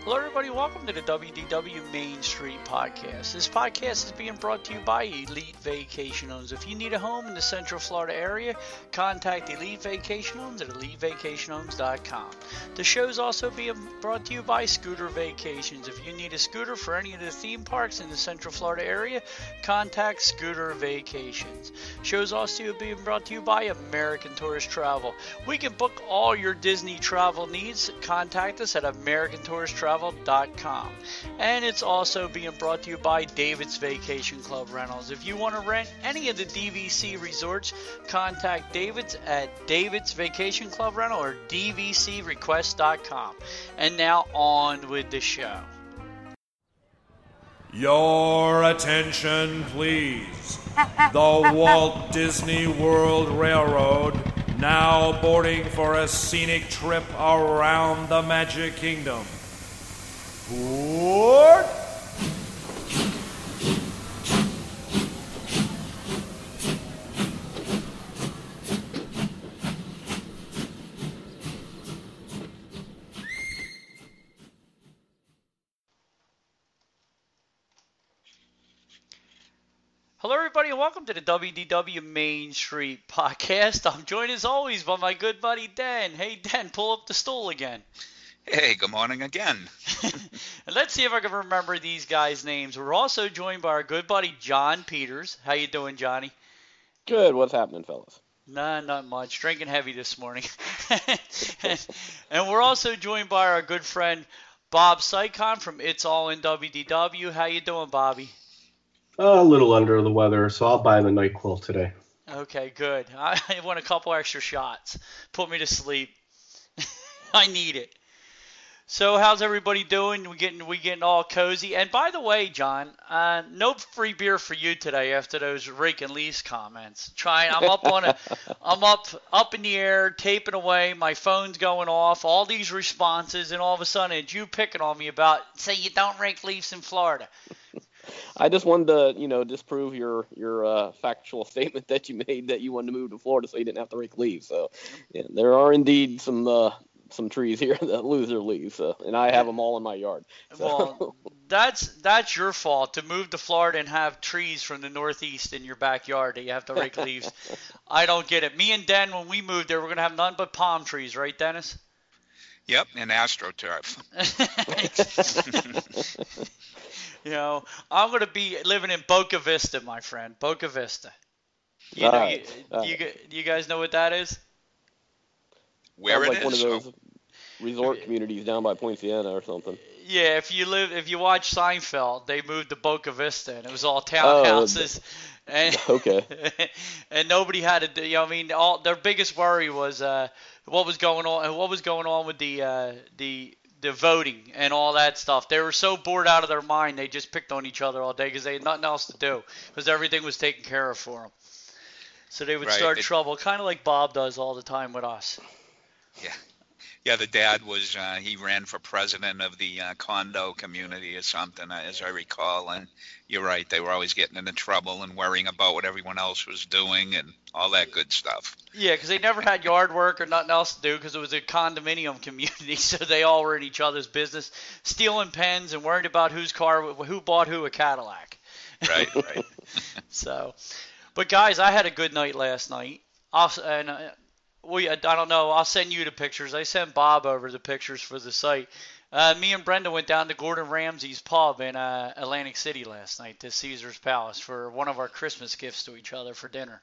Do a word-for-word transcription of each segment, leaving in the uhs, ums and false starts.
Hello, everybody. Welcome to the W D W Main Street Podcast. This podcast is being brought to you by Elite Vacation Homes. If you need a home in the Central Florida area, contact Elite Vacation Homes at elite vacation homes dot com. The show is also being brought to you by Scooter Vacations. If you need a scooter for any of the theme parks in the Central Florida area, contact Scooter Vacations. The show is also being brought to you by American Tourist Travel. We can book all your Disney travel needs. Contact us at American Tourist Travel. Dot com. And it's also being brought to you by David's Vacation Club Rentals. If you want to rent any of the D V C resorts, contact David's at David's Vacation Club Rental or D V C request dot com. And now on with the show. Your attention, please. The Walt Disney World Railroad now boarding for a scenic trip around the Magic Kingdom. What? Hello, everybody, and welcome to the W D W Main Street Podcast. I'm joined, as always, by my good buddy, Den. Hey, Den, pull up the stool again. Hey, good morning again. And let's see if I can remember these guys' names. We're also joined by our good buddy, John Peters. How you doing, Johnny? Good. What's happening, fellas? Nah, not much. Drinking heavy this morning. And we're also joined by our good friend, Bob Sycon from It's All in W D W. How you doing, Bobby? Uh, a little under the weather, so I'll buy the NyQuil today. Okay, good. I want a couple extra shots. Put me to sleep. I need it. So how's everybody doing? We getting we getting all cozy. And by the way, John, uh, no free beer for you today after those rake and lease comments. Trying, I'm up on a, I'm up up in the air, taping away. My phone's going off. All these responses, and all of a sudden, it's you picking on me about say you don't rake leaves in Florida. I just wanted to, you know, disprove your your uh, factual statement that you made that you wanted to move to Florida so you didn't have to rake leaves. So, yeah, there are indeed some. Uh, some trees here that lose their leaves, so, and I have them all in my yard. So. Well, that's that's your fault to move to Florida and have trees from the Northeast in your backyard that you have to rake leaves. I don't get it. Me and Den, when we moved there, we're going to have none but palm trees, right, Dennis? Yep, and AstroTurf. You know, I'm going to be living in Boca Vista, my friend. Boca Vista. You, all know, right. you, all you, right. you guys know what that is? Where Sounds it like is? one of those Oh, resort communities down by Poinciana or something. Yeah, if you live, if you watch Seinfeld, they moved to Boca Vista, and it was all Oh, townhouses, and okay. and nobody had to. do- You know, I mean, all their biggest worry was uh, what was going on, what was going on with the uh, the the voting and all that stuff. They were so bored out of their mind, they just picked on each other all day because they had nothing else to do because everything was taken care of for them. So they would Right, start it- trouble, kind of like Bob does all the time with us. yeah. Yeah, the dad was, uh, he ran for president of the uh, condo community or something, uh, as I recall. And you're right, they were always getting into trouble and worrying about what everyone else was doing and all that good stuff. Yeah, because they never had yard work or nothing else to do because it was a condominium community, so they all were in each other's business, stealing pens and worried about whose car, who bought who a Cadillac. Right, right. So, but guys, I had a good night last night. I'll, and uh, we, I don't know, I'll send you the pictures. I sent Bob over the pictures for the site. Uh, me and Brenda went down to Gordon Ramsay's pub in uh, Atlantic City last night, to Caesar's Palace, for one of our Christmas gifts to each other for dinner.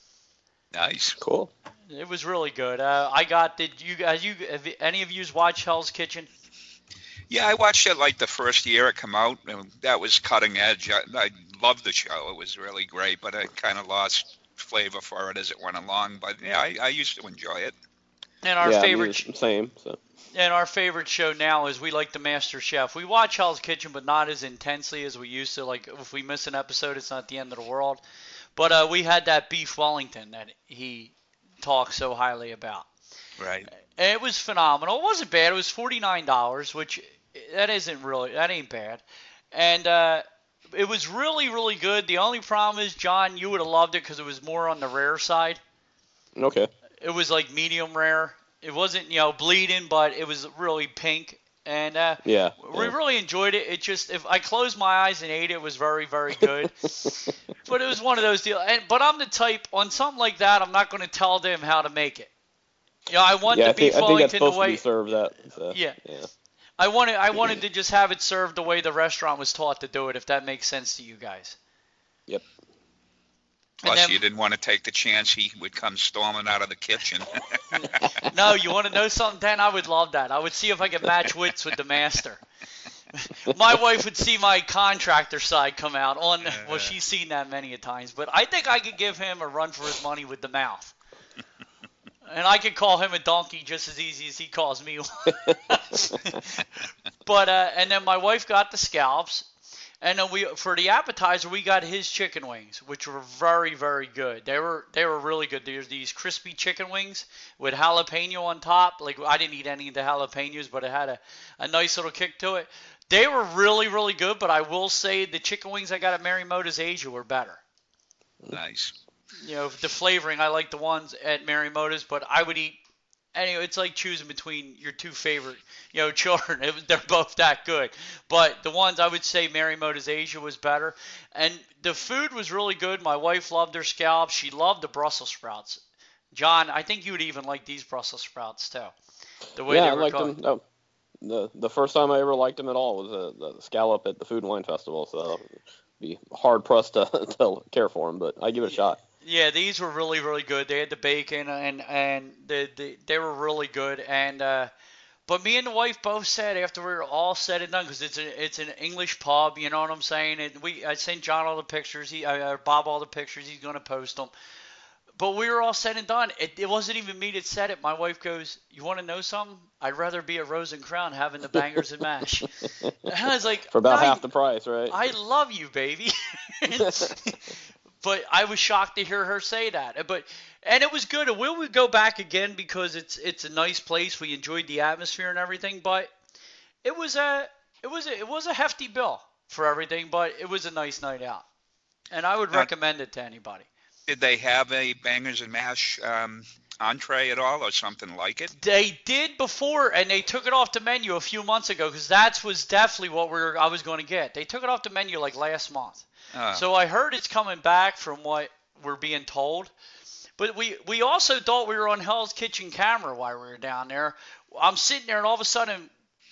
Nice. Cool. It was really good. Uh, I got. Did you guys? You have any of yous watch Hell's Kitchen? Yeah, I watched it like the first year it came out, and that was cutting edge. I, I loved the show. It was really great, but I kind of lost flavor for it as it went along. But yeah, I, I used to enjoy it. And our yeah, favorite. me, same. So. And our favorite show now is we like the Master Chef. We watch Hell's Kitchen, but not as intensely as we used to. Like, if we miss an episode, it's not the end of the world. But uh, we had that beef Wellington that he talks so highly about. Right. And it was phenomenal. It wasn't bad. It was forty-nine dollars, which that isn't really, that ain't bad. And uh, it was really, really good. The only problem is, John, you would have loved it because it was more on the rare side. Okay. It was like medium rare. It wasn't, you know, bleeding, but it was really pink. And uh, yeah, we yeah. really enjoyed it. It just, if I closed my eyes and ate it, it was very, very good. But it was one of those deals. And, but I'm the type, on something like that, I'm not going to tell them how to make it. You know, I want yeah, the I think, beef I think that's Wellington the supposed way. to be served that. So, yeah. yeah. I wanted, I wanted to just have it served the way the restaurant was taught to do it, if that makes sense to you guys. Yep. Plus, then, you didn't want to take the chance he would come storming out of the kitchen. No, you want to know something, Dan? I would love that. I would see if I could match wits with the master. My wife would see my contractor side come out on. Well, she's seen that many a times, but I think I could give him a run for his money with the mouth. And I could call him a donkey just as easy as he calls me one. But uh, and then my wife got the scallops. And then we, for the appetizer, we got his chicken wings, which were very, very good. They were, they were really good. There's these crispy chicken wings with jalapeno on top. Like, I didn't eat any of the jalapenos, but it had a, a nice little kick to it. They were really, really good. But I will say the chicken wings I got at Marimoto's Asia were better. Nice. You know, the flavoring, I like the ones at Marimoto's, but I would eat. Anyway, it's like choosing between your two favorite, you know, children. It was, they're both that good. But the ones I would say Marimoto's Asia was better. And the food was really good. My wife loved their scallops. She loved the Brussels sprouts. John, I think you would even like these Brussels sprouts too. The way yeah, they I were liked cooked. them. Oh, the the first time I ever liked them at all was uh, the scallop at the Food and Wine Festival. So I'd be hard pressed to, to care for them, but I give it a shot. Yeah, these were really, really good. They had the bacon, and and the, the they were really good. And uh, but me and the wife both said after we were all said and done, because it's a, it's an English pub, you know what I'm saying? And we I sent John all the pictures, he uh, Bob all the pictures. He's gonna post them. But we were all said and done. It, it wasn't even me that said it. My wife goes, "You want to know something? I'd rather be at Rose and Crown having the bangers and mash." And I was like, for about I, half the price, right? I love you, baby. But I was shocked to hear her say that. But and it was good. We would go back again because it's it's a nice place. We enjoyed the atmosphere and everything. But it was a it was a, it was a hefty bill for everything. But it was a nice night out, and I would Now, recommend it to anybody. Did they have a bangers and mash um, entree at all, or something like it? They did before, and they took it off the menu a few months ago because that was definitely what we were I was going to get. They took it off the menu like last month. Oh. So I heard it's coming back from what we're being told. But we, we also thought we were on Hell's Kitchen camera while we were down there. I'm sitting there, and all of a sudden,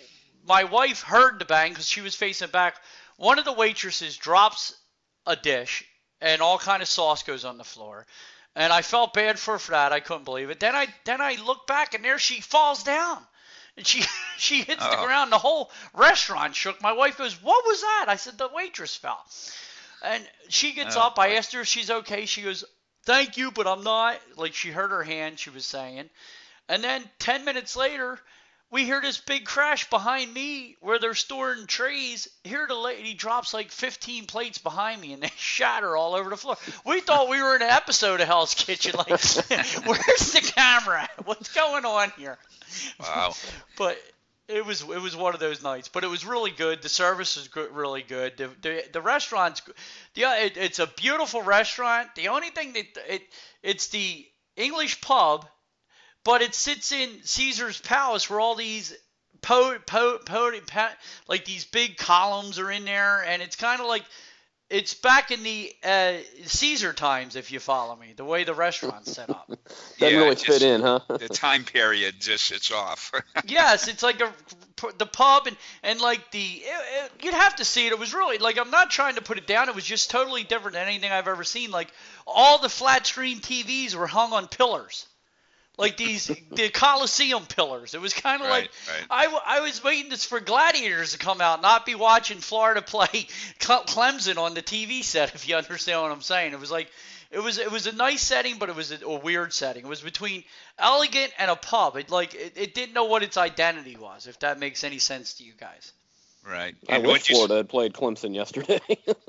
my wife heard the bang because she was facing back. One of the waitresses drops a dish, and all kind of sauce goes on the floor. And I felt bad for her for that. I couldn't believe it. Then I then I look back, and there she falls down. And she she hits Uh-oh. the ground. The whole restaurant shook. My wife goes, "What was that?" I said, "The waitress fell." And she gets Oh, up. I boy. asked her if she's okay. She goes, "Thank you, but I'm not." Like, she hurt her hand, she was saying. And then ten minutes later, we hear this big crash behind me where they're storing trays. Here the lady drops like fifteen plates behind me, and they shatter all over the floor. We thought we were in an episode of Hell's Kitchen. Like, where's the camera? What's going on here? Wow. But it was it was one of those nights. But it was really good. The service was good, really good. The the, the restaurant's yeah, it, it's a beautiful restaurant. The only thing that it it's the English pub, but it sits in Caesar's Palace where all these po, po, po, po like these big columns are in there, and it's kind of like it's back in the uh, Caesar times, if you follow me, the way the restaurant's set up. Doesn't Yeah, really just- fit in, huh? The time period just it's off. Yes, it's like a the pub and and like the it, it, you'd have to see it. It was really like, I'm not trying to put it down. It was just totally different than anything I've ever seen. Like, all the flat screen T Vs were hung on pillars, like these the Coliseum pillars. It was kind of Right, like right. I, w- I was waiting this for Gladiators to come out, not be watching Florida play Cle- Clemson on the T V set. If you understand what I'm saying, it was like. It was it was a nice setting, but it was a, a weird setting. It was between elegant and a pub. It like it, it didn't know what its identity was, if that makes any sense to you guys. Right. I And wish what'd you- Florida had played Clemson yesterday.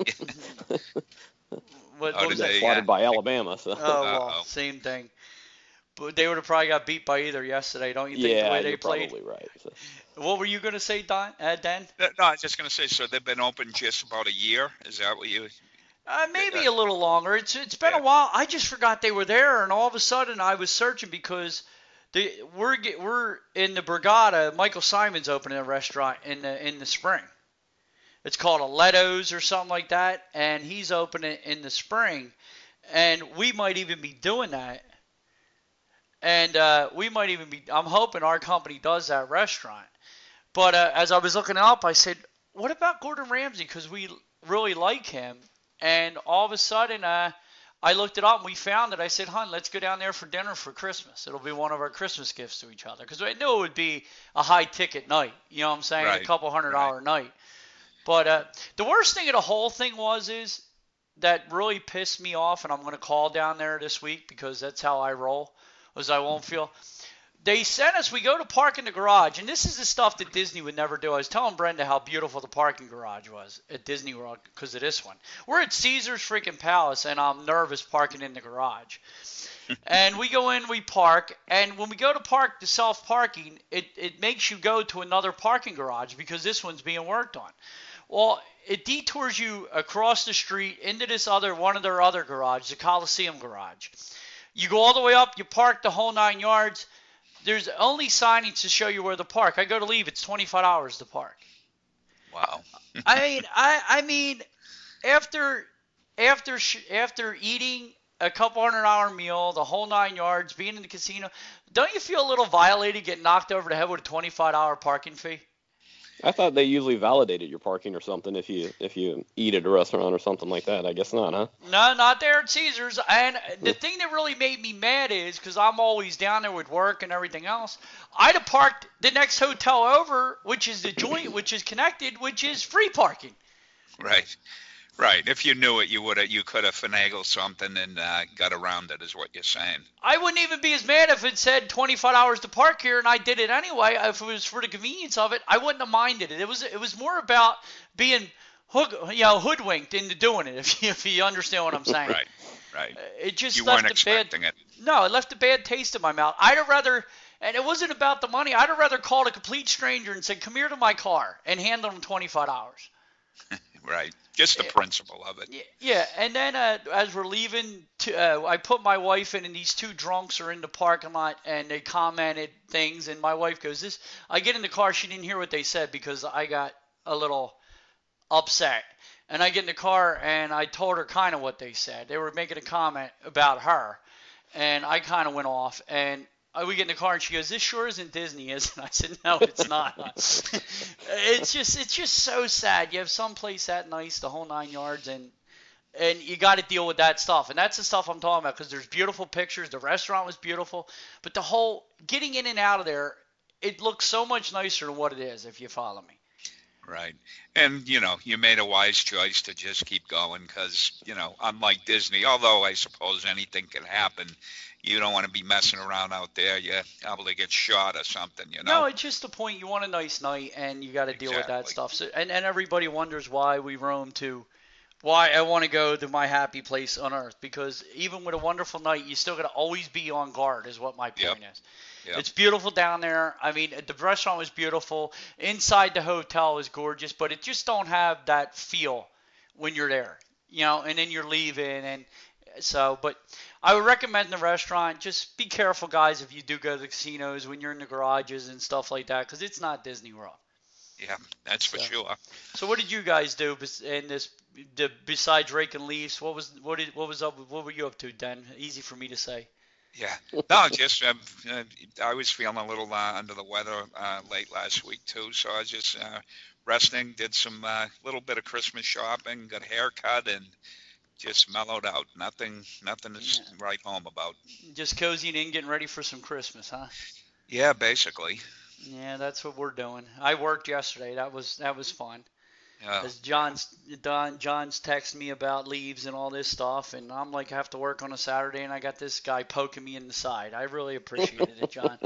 What, Oh, what was did that? they, Slaughtered uh, by Alabama. So. Oh, well, Uh-oh. same thing. But they would have probably got beat by either yesterday, don't you think, yeah, the way they you're played? probably right. So. What were you going to say, Don, uh, Dan? No, I was just going to say, so they've been open just about a year? Is that what you... Uh, maybe Yeah. a little longer. It's It's been Yeah. a while. I just forgot they were there, and all of a sudden I was searching because The, we're get, we're in the Borgata. Michael Simon's opening a restaurant in the in the spring. It's called Aletto's or something like that, and he's opening in the spring, and we might even be doing that. And uh, we might even be. I'm hoping our company does that restaurant. But uh, as I was looking it up, I said, "What about Gordon Ramsay? Because we really like him." And all of a sudden, uh, I looked it up and we found it. I said, "Hun, let's go down there for dinner for Christmas. It'll be one of our Christmas gifts to each other." Because I knew it would be a high ticket night. You know what I'm saying? Right. A couple hundred dollar Right. night. But uh, the worst thing of the whole thing was is that really pissed me off, and I'm going to call down there this week because that's how I roll, was I won't feel. They sent us, we go to park in the garage, and this is the stuff that Disney would never do. I was telling Brenda how beautiful the parking garage was at Disney World because of this one. We're at Caesar's freaking Palace, and I'm nervous parking in the garage. And we go in, we park, and when we go to park, the self-parking, it, it makes you go to another parking garage because this one's being worked on. Well, it detours you across the street into this other, one of their other garages, the Coliseum garage. You go all the way up, you park the whole nine yards. There's only signage to show you where to park. I go to leave, it's twenty-five dollars to park. Wow. I mean, I, I mean, after, after, after eating a couple hundred dollar meal, the whole nine yards, being in the casino, don't you feel a little violated getting knocked over the head with a twenty-five dollar parking fee? I thought they usually validated your parking or something if you if you eat at a restaurant or something like that. I guess not, huh? No, not there at Caesars. And the thing that really made me mad is, because I'm always down there with work and everything else, I'd have parked the next hotel over, which is the joint, which is connected, which is free parking. Right. Right. If you knew it, you would have. You could have finagled something and uh, got around it, is what you're saying. I wouldn't even be as mad if it said twenty-five hours to park here, and I did it anyway. If it was for the convenience of it, I wouldn't have minded it. It was it was more about being hook, you know, hoodwinked into doing it. If you, if you understand what I'm saying. Right. Right. It just You left weren't a bad. expecting it. No, it left a bad taste in my mouth. I'd have rather, and it wasn't about the money. I'd have rather called a complete stranger and said, "Come here to my car," and handed them twenty-five dollars. Right. Just the principle of it. Yeah, and then uh, as we're leaving, to, uh, I put my wife in, and these two drunks are in the parking lot, and they commented things, and my wife goes, "This." I get in the car, she didn't hear what they said because I got a little upset. And I get in the car, and I told her kind of what they said. They were making a comment about her, and I kind of went off, and we get in the car, and she goes, "This sure isn't Disney, is it?" I said, "No, it's not." It's just it's just so sad. You have some place that nice, the whole nine yards, and and you got to deal with that stuff. And that's the stuff I'm talking about because there's beautiful pictures. The restaurant was beautiful. But the whole getting in and out of there, it looks so much nicer than what it is, if you follow me. Right. And, you know, you made a wise choice to just keep going because, you know, unlike Disney, although I suppose anything can happen, you don't want to be messing around out there. You're able to get shot or something, you know? No, it's just the point. You want a nice night, and you got to deal with that Exactly. stuff. So, and, and everybody wonders why we roam to, why I want to go to my happy place on earth. Because even with a wonderful night, you still got to always be on guard is what my point Yep. is. Yep. It's beautiful down there. I mean, the restaurant was beautiful. Inside the hotel is gorgeous, but it just don't have that feel when you're there, you know, and then you're leaving. And so, but I would recommend the restaurant. Just be careful, guys, if you do go to the casinos when you're in the garages and stuff like that, because it's not Disney World. Yeah, that's for So- sure. So what did you guys do bes- in this, the, besides raking leaves? What was what did what was up? What were you up to, Den? Easy for me to say. Yeah. No, just uh, uh, I was feeling a little uh, under the weather uh, late last week too, so I was just uh, resting, did some uh, little bit of Christmas shopping, got a haircut, and just mellowed out. Nothing, nothing to s write home about. Just cozying in, getting ready for some Christmas, huh? Yeah, basically. Yeah, that's what we're doing. I worked yesterday. That was that was fun. Yeah. As John's Don John's texting me about leaves and all this stuff, and I'm like, I have to work on a Saturday, and I got this guy poking me in the side. I really appreciated it, John.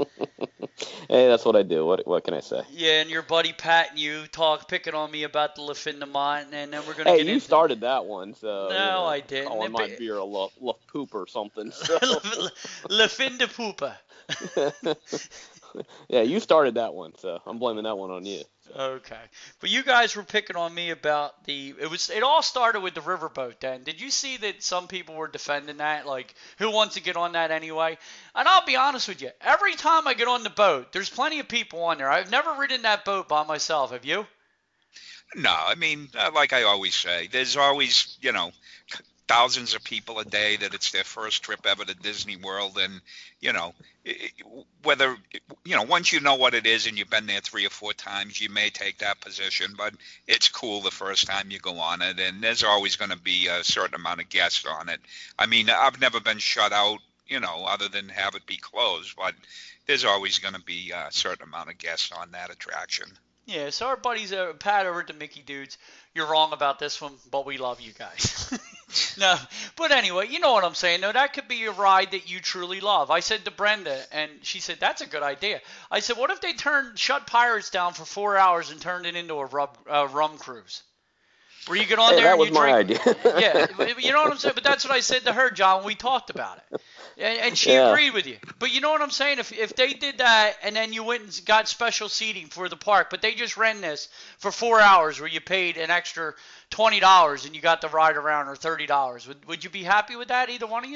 Hey, that's what I do. What what can I say? Yeah, and your buddy Pat and you talk picking on me about the Le Fin de Mont, and then we're gonna Hey, get you into started that one, so No, you know, I didn't. Calling It my be- beer a la, la poop or something. So. Le, Le Fin de Poupa. Yeah, you started that one, so I'm blaming that one on you. So. Okay, but you guys were picking on me about the. It was. It all started with the riverboat. Then did you see that some people were defending that? Like, who wants to get on that anyway? And I'll be honest with you. Every time I get on the boat, there's plenty of people on there. I've never ridden that boat by myself. Have you? No, I mean, uh, like I always say, there's always, you know, thousands of people a day that it's their first trip ever to Disney World. And, you know, whether, you know, once you know what it is and you've been there three or four times, you may take that position. But it's cool the first time you go on it. And there's always going to be a certain amount of guests on it. I mean, I've never been shut out, you know, other than have it be closed. But there's always going to be a certain amount of guests on that attraction. Yeah, so our buddies, uh, Pat over at the Mickey Dudes, you're wrong about this one, but we love you guys. No, but anyway, you know what I'm saying. No, that could be a ride that you truly love. I said to Brenda, and she said, that's a good idea. I said, what if they turned, shut Pirates down for four hours and turned it into a rum, uh, rum cruise? Where you get on hey, there that and was you my drink. idea. Yeah, you know what I'm saying? But that's what I said to her, John, when we talked about it. And, and she Yeah. agreed with you. But you know what I'm saying? If if they did that and then you went and got special seating for the park, but they just ran this for four hours where you paid an extra twenty dollars and you got the ride around or thirty dollars, would, would you be happy with that, either one of you?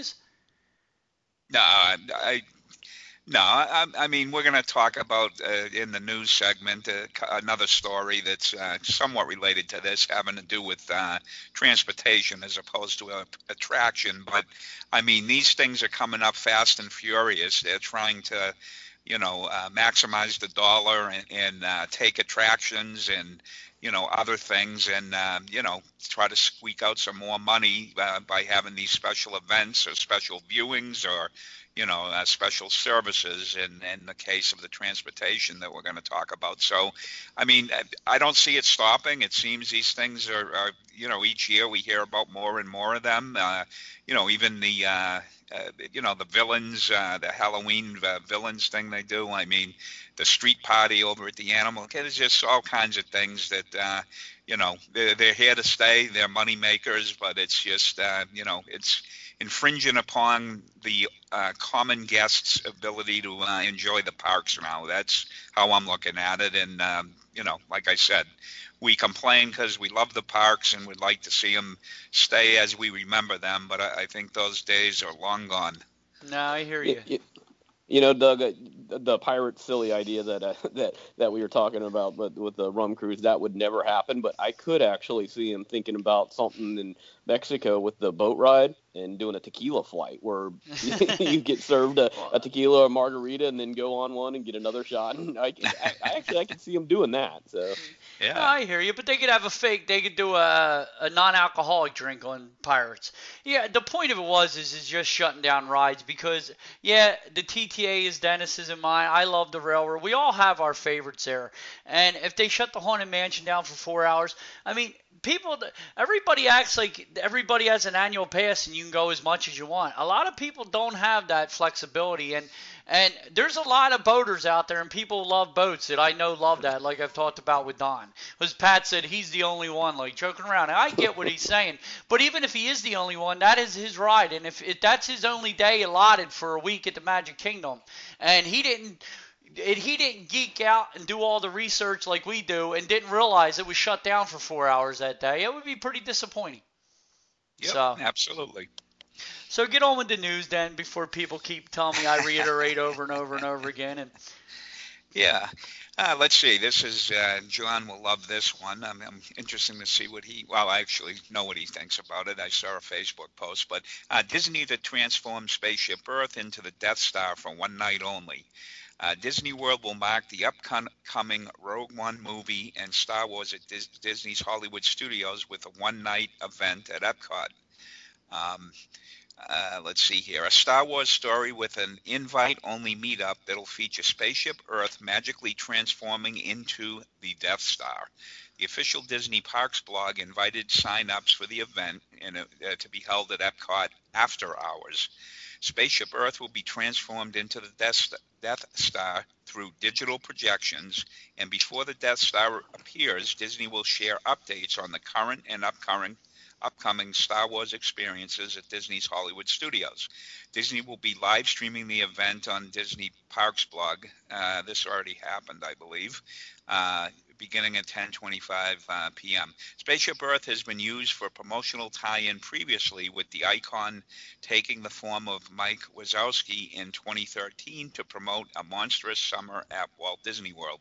No, I, I no, I, I mean, we're going to talk about uh, in the news segment uh, another story that's uh, somewhat related to this, having to do with uh, transportation as opposed to an attraction. But I mean, these things are coming up fast and furious. They're trying to, you know, uh, maximize the dollar and, and uh, take attractions and, you know, other things and, um, you know, try to squeak out some more money uh, by having these special events or special viewings or, you know, uh, special services in, in the case of the transportation that we're going to talk about. So, I mean, I don't see it stopping. It seems these things are, are you know, each year we hear about more and more of them. Uh, you know, even the, uh, uh, you know, the villains, uh, the Halloween uh, villains thing they do. I mean, the street party over at the Animal. There's just all kinds of things that, uh, you know, they're, they're here to stay. They're money makers, but it's just, uh, you know, it's infringing upon the uh, common guest's ability to uh, enjoy the parks now. That's how I'm looking at it. And, um, you know, like I said, we complain because we love the parks and would like to see them stay as we remember them. But I, I think those days are long gone. No, I hear you. You, you know, Doug, uh, the pirate silly idea that uh, that that we were talking about, but with the rum cruise, that would never happen. But I could actually see him thinking about something in Mexico with the boat ride and doing a tequila flight where you get served a, a tequila or margarita and then go on one and get another shot. And I, I, I actually I could see him doing that. So yeah, no, I hear you. But they could have a fake. They could do a, a non-alcoholic drink on Pirates. Yeah, the point of it was is is just shutting down rides because yeah, the T T A is Dennis's and mine. I love the railroad. We all have our favorites there. And if they shut the Haunted Mansion down for four hours, I mean, people, everybody acts like everybody has an annual pass and you can go as much as you want. A lot of people don't have that flexibility, and and there's a lot of boaters out there, and people love boats that I know love that, like I've talked about with Don. As Pat said, he's the only one, like joking around. And I get what he's saying, but even if he is the only one, that is his ride, and if, if that's his only day allotted for a week at the Magic Kingdom, and he didn't. It, he didn't geek out and do all the research like we do and didn't realize it was shut down for four hours that day, it would be pretty disappointing. Yep, so, absolutely. So get on with the news then before people keep telling me I reiterate over and over and over again. And Yeah. Uh, let's see. This is, uh, John will love this one. I'm, I'm interested to see what he, well, I actually know what he thinks about it. I saw a Facebook post. But uh, Disney to transform Spaceship Earth into the Death Star for one night only. Uh, Disney World will mark the upcoming Rogue One movie and Star Wars at Dis- Disney's Hollywood Studios with a one-night event at Epcot. Um, uh, let's see here. A Star Wars story with an invite-only meetup that'll feature Spaceship Earth magically transforming into the Death Star. The official Disney Parks blog invited sign-ups for the event and, uh, to be held at Epcot after hours. Spaceship Earth will be transformed into the Death, Death Star through digital projections, and before the Death Star appears, Disney will share updates on the current and upcoming upcoming Star Wars experiences at Disney's Hollywood Studios. Disney will be live streaming the event on Disney Parks blog. Uh, this already happened, I believe. Uh, beginning at ten twenty-five uh, p m Spaceship Earth has been used for promotional tie-in previously, with the icon taking the form of Mike Wazowski in twenty thirteen to promote A Monstrous Summer at Walt Disney World.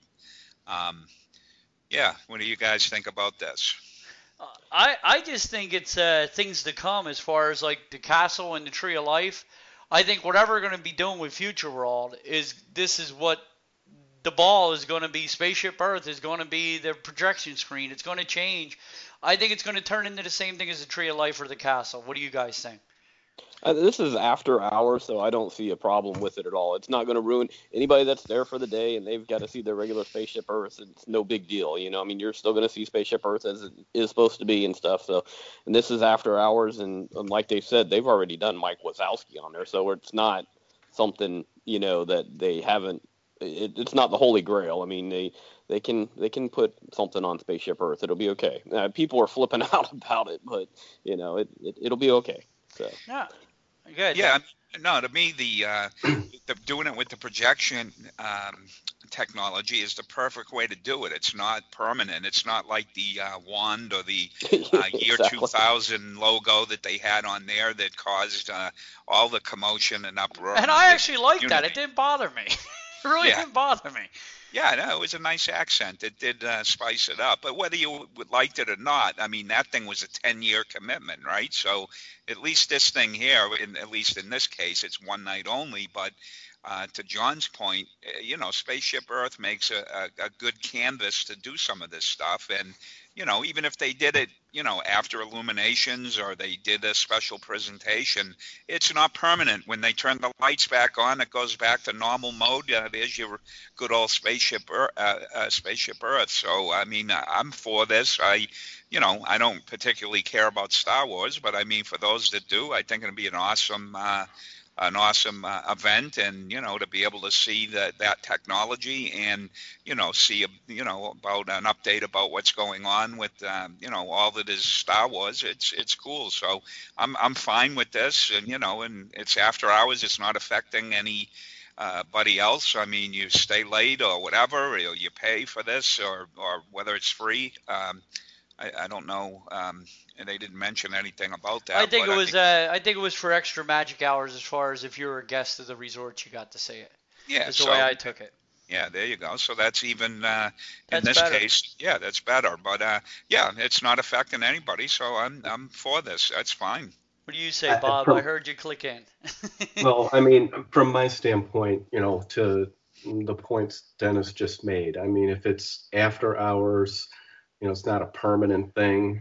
Um, yeah, what do you guys think about this? Uh, I, I just think it's uh, things to come as far as like the castle and the Tree of Life. I think whatever we're going to be doing with Future World is this is what the ball is going to be. Spaceship Earth is going to be the projection screen. It's going to change. I think it's going to turn into the same thing as the Tree of Life or the castle. What do you guys think? Uh, this is after hours, so I don't see a problem with it at all. It's not going to ruin anybody that's there for the day, and they've got to see their regular Spaceship Earth. It's no big deal, you know. I mean, you're still going to see Spaceship Earth as it is supposed to be and stuff. So, and this is after hours, and, and like they said, they've already done Mike Wazowski on there, so it's not something, you know, that they haven't. It, it's not the Holy Grail. I mean, they they can they can put something on Spaceship Earth. It'll be okay. Uh, people are flipping out about it, but you know, it, it it'll be okay. So. Yeah. Good. Yeah, no, to me, the, uh, the doing it with the projection um, technology is the perfect way to do it. It's not permanent. It's not like the uh, wand or the uh, year Exactly. two thousand logo that they had on there that caused uh, all the commotion and uproar. And I actually liked that. Unity. It didn't bother me. It really Yeah. didn't bother me. Yeah, no, it was a nice accent. It did uh, spice it up. But whether you would liked it or not, I mean, that thing was a ten-year commitment, right? So at least this thing here, in, at least in this case, it's one night only. But uh, to John's point, uh, you know, Spaceship Earth makes a, a, a good canvas to do some of this stuff. And, you know, even if they did it, you know, after Illuminations or they did a special presentation, it's not permanent. When they turn the lights back on, it goes back to normal mode. Uh, there's your good old Spaceship Earth, uh, uh, Spaceship Earth. So, I mean, I'm for this. I, you know, I don't particularly care about Star Wars, but I mean, for those that do, I think it'll be an awesome uh, an awesome uh, event, and you know, to be able to see that that technology and you know see a, you know about an update about what's going on with um, you know all that is Star Wars. It's it's cool. So I'm I'm fine with this, and you know, and it's after hours. It's not affecting any. Uh, buddy else. I mean, you stay late or whatever, or you pay for this, or or whether it's free. Um, I, I don't know, um, and they didn't mention anything about that. I think but it was. I think, uh, I think it was for extra magic hours, as far as if you were a guest of the resort, you got to see it. yeah, That's the so, way I took it. yeah, there you go. So that's even uh, in That's this better. case, yeah, that's better. But uh, yeah, it's not affecting anybody, so I'm I'm for this. That's fine. What do you say, I- Bob? from- I heard you click in. Well, I mean, from my standpoint, you know, to the points Dennis just made, I mean, if it's after hours, you know, it's not a permanent thing.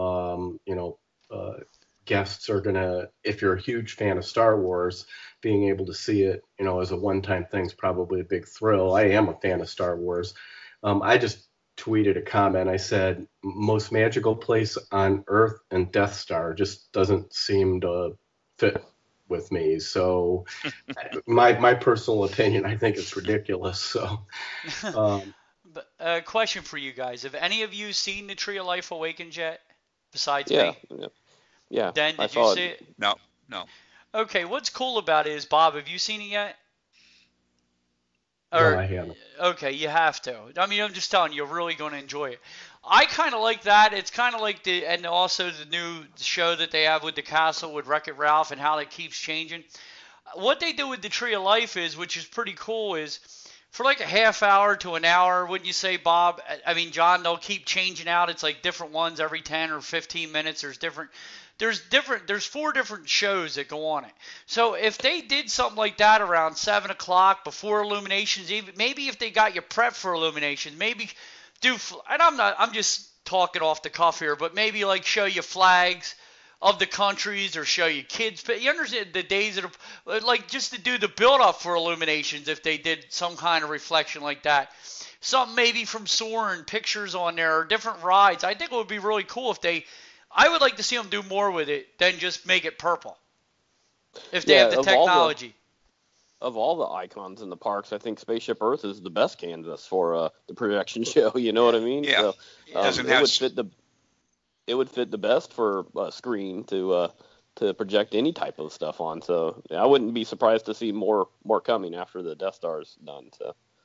Um, you know, uh, guests are gonna, if you're a huge fan of Star Wars, being able to see it, you know, as a one-time thing is probably a big thrill. I am a fan of Star Wars. Um, I just tweeted a comment. I said, most magical place on Earth and Death Star just doesn't seem to fit with me. So my my personal opinion, I think it's ridiculous. So um, But a uh, question for you guys: have any of you seen the Tree of Life Awakens yet? Besides Yeah, me, yeah, yeah. Dan, I did you saw see it. it? No, no. Okay, what's cool about it is, Bob, have you seen it yet? no, I haven't. Okay, you have to. I mean, I'm just telling you, you're really going to enjoy it. I kind of like that. It's kind of like the, and also the new show that they have with the castle with Wreck-It Ralph and how that keeps changing. What they do with the Tree of Life is, which is pretty cool, is for like a half hour to an hour, wouldn't you say, Bob? I mean, John, they'll keep changing out. It's like different ones every ten or fifteen minutes. There's different. There's different. There's four different shows that go on it. So if they did something like that around seven o'clock before Illuminations, even maybe if they got you prepped for Illuminations, maybe do. And I'm not. I'm just talking off the cuff here, but maybe like show you flags of the countries or show you kids. But you understand the days that are like just to do the build up for Illuminations. If they did some kind of reflection like that. Something maybe from Soarin', pictures on there, or different rides. I think it would be really cool if they. I would like to see them do more with it than just make it purple. If they Yeah, have the of all the- technology. Of all the icons in the parks, I think Spaceship Earth is the best canvas for uh, the projection show. You know what I mean? Yeah. So, It um, doesn't it have would s- fit the it would fit the best for a screen to uh, to project any type of stuff on. So yeah, I wouldn't be surprised to see more more coming after the Death Star's done. So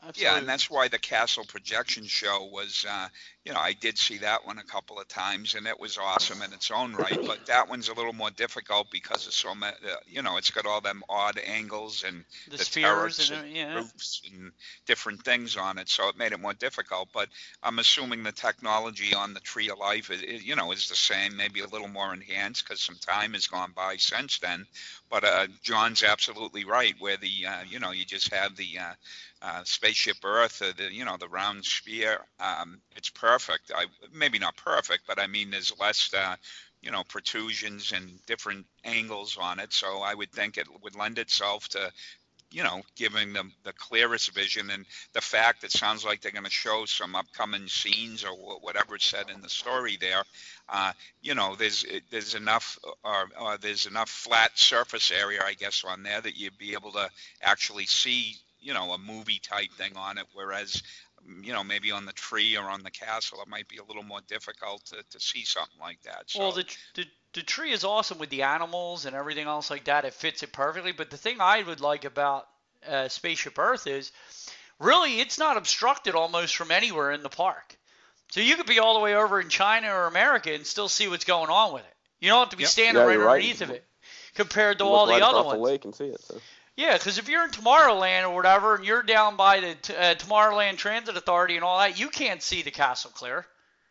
Absolutely. Yeah, and that's why the Castle Projection Show was, uh, you know, I did see that one a couple of times, and it was awesome in its own right. But that one's a little more difficult because it's so, many, uh, you know, it's got all them odd angles and the, the spheres turrets and, and yeah. roofs and different things on it, so it made it more difficult. But I'm assuming the technology on the Tree of Life, is, is, you know, is the same, maybe a little more enhanced because some time has gone by since then. But uh, John's absolutely right, where the, uh, you know, you just have the uh, uh, spaceship Earth, uh, the, you know, the round sphere. Um, it's perfect. I, maybe not perfect, but I mean, there's less, uh, you know, protrusions and different angles on it. So I would think it would lend itself to, you know, giving them the clearest vision. And the fact it sounds like they're going to show some upcoming scenes or whatever it said in the story there, uh, you know, there's there's enough or, or there's enough flat surface area, I guess, on there that you'd be able to actually see, you know, a movie type thing on it. Whereas, you know, maybe on the tree or on the castle, it might be a little more difficult to, to see something like that. So, well, the, the the tree is awesome with the animals and everything else like that. It fits it perfectly. But the thing I would like about uh, Spaceship Earth is really it's not obstructed almost from anywhere in the park. So you could be all the way over in China or America and still see what's going on with it. You don't have to be Yep. standing Yeah, right you're right. underneath of it compared to You all look the right other across ones. the lake and see it. So. Yeah, because if you're in Tomorrowland or whatever, and you're down by the t- uh, Tomorrowland Transit Authority and all that, you can't see the castle clear.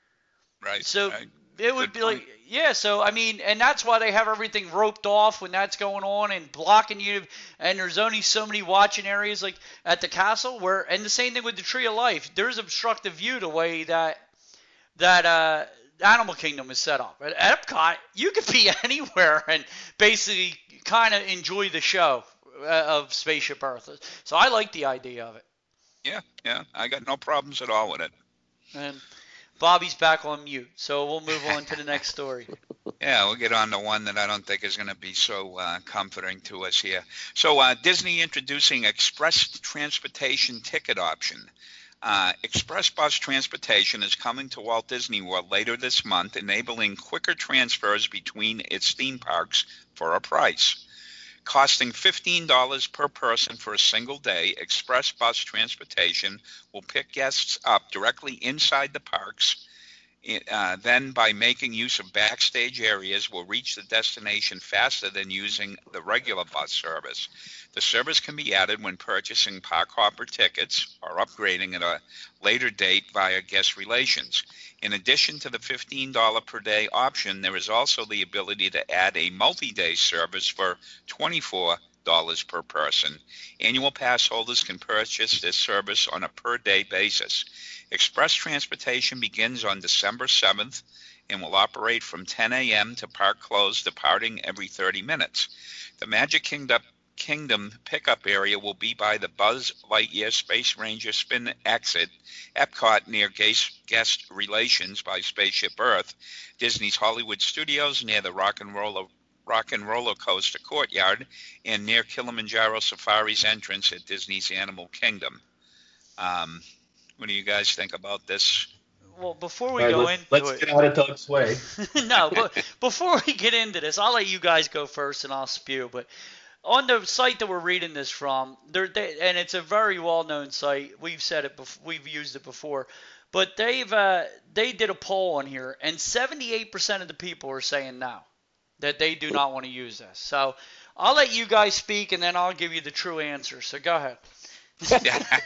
right. So right. it would Good be point. like, yeah. So I mean, and that's why they have everything roped off when that's going on and blocking you. And there's only so many watching areas like at the castle where, and the same thing with the Tree of Life. There's obstructive view the way that that uh, Animal Kingdom is set up. At Epcot, you could be anywhere and basically kind of enjoy the show of Spaceship Earth. So I like the idea of it. Yeah, yeah. I got no problems at all with it. And Bobby's back on mute, so we'll move on to the next story. Yeah, we'll get on to one that I don't think is going to be so uh, comforting to us here. So uh, Disney introducing express transportation ticket option. Uh, express bus transportation is coming to Walt Disney World later this month, enabling quicker transfers between its theme parks for a price. Costing fifteen dollars per person for a single day, express bus transportation will pick guests up directly inside the parks. Uh, then, by making use of backstage areas, will reach the destination faster than using the regular bus service. The service can be added when purchasing park hopper tickets or upgrading at a later date via guest relations. In addition to the fifteen dollars per day option, there is also the ability to add a multi-day service for twenty-four dollars per person. Annual pass holders can purchase this service on a per-day basis. Express transportation begins on December seventh and will operate from ten a.m. to park close, departing every thirty minutes. The Magic Kingdom Kingdom pickup area will be by the Buzz Lightyear Space Ranger Spin exit, Epcot near Guest Relations by Spaceship Earth, Disney's Hollywood Studios near the Rock and Roller Rock and Roller Coaster Courtyard, and near Kilimanjaro Safari's entrance at Disney's Animal Kingdom. Um, what do you guys think about this? Well, before we All right, go let's, into let's it, get out of Doug's way. no, but before we get into this, I'll let you guys go first and I'll spew. But on the site that we're reading this from, they, and it's a very well-known site. We've said it, before, we've used it before, but they've uh, they did a poll on here, and seventy-eight percent of the people are saying no, that they do not want to use this. So I'll let you guys speak, and then I'll give you the true answer. So go ahead. go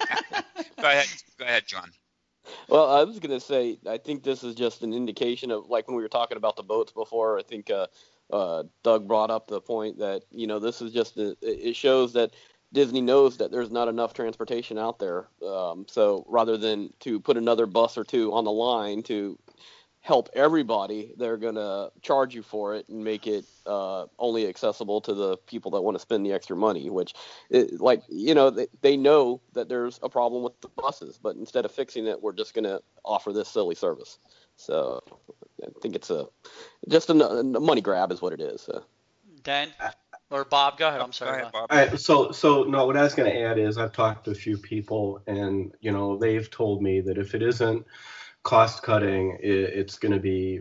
ahead, go ahead, John. Well, I was going to say, I think this is just an indication of, like when we were talking about the boats before, I think uh, uh, Doug brought up the point that, you know, this is just, a, it shows that Disney knows that there's not enough transportation out there. Um, so rather than to put another bus or two on the line to help everybody, they're going to charge you for it and make it uh, only accessible to the people that want to spend the extra money, which, it, like, you know, they, they know that there's a problem with the buses, but instead of fixing it, we're just going to offer this silly service. So I think it's a just a, a money grab is what it is. So. Dan or Bob, go ahead. I'm sorry. Go ahead, Bob. All right, so so no, what I was going to add is I've talked to a few people, and you know they've told me that if it isn't cost cutting, it, it's going to be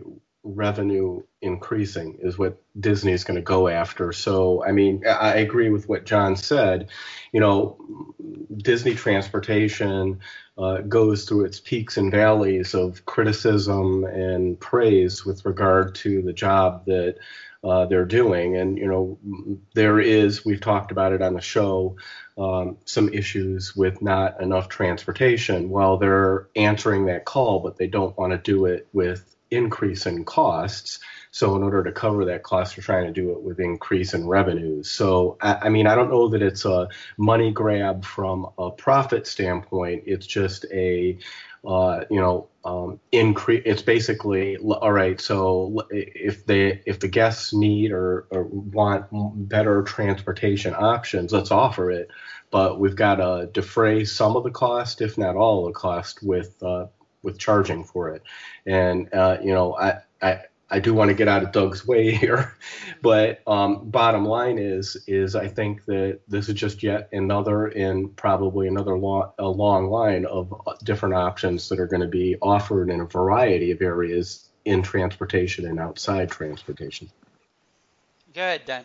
revenue increasing is what Disney is going to go after. So, I mean, I agree with what John said. You know, Disney Transportation uh, goes through its peaks and valleys of criticism and praise with regard to the job that uh, they're doing. And, you know, there is, we've talked about it on the show, um, some issues with not enough transportation. Well, they're answering that call, but they don't want to do it with increase in costs. So in order to cover that cost, they're trying to do it with increase in revenues. So, I, I mean, I don't know that it's a money grab from a profit standpoint. It's just a, uh, you know, um, increase. It's basically, all right, so if they, if the guests need or, or want better transportation options, let's offer it. But we've got to defray some of the cost, if not all of the cost, with uh, with charging for it. And, uh, you know, I, I, I do want to get out of Doug's way here, but um, bottom line is, is I think that this is just yet another in probably another long, a long line of different options that are going to be offered in a variety of areas in transportation and outside transportation. Go ahead, Dan.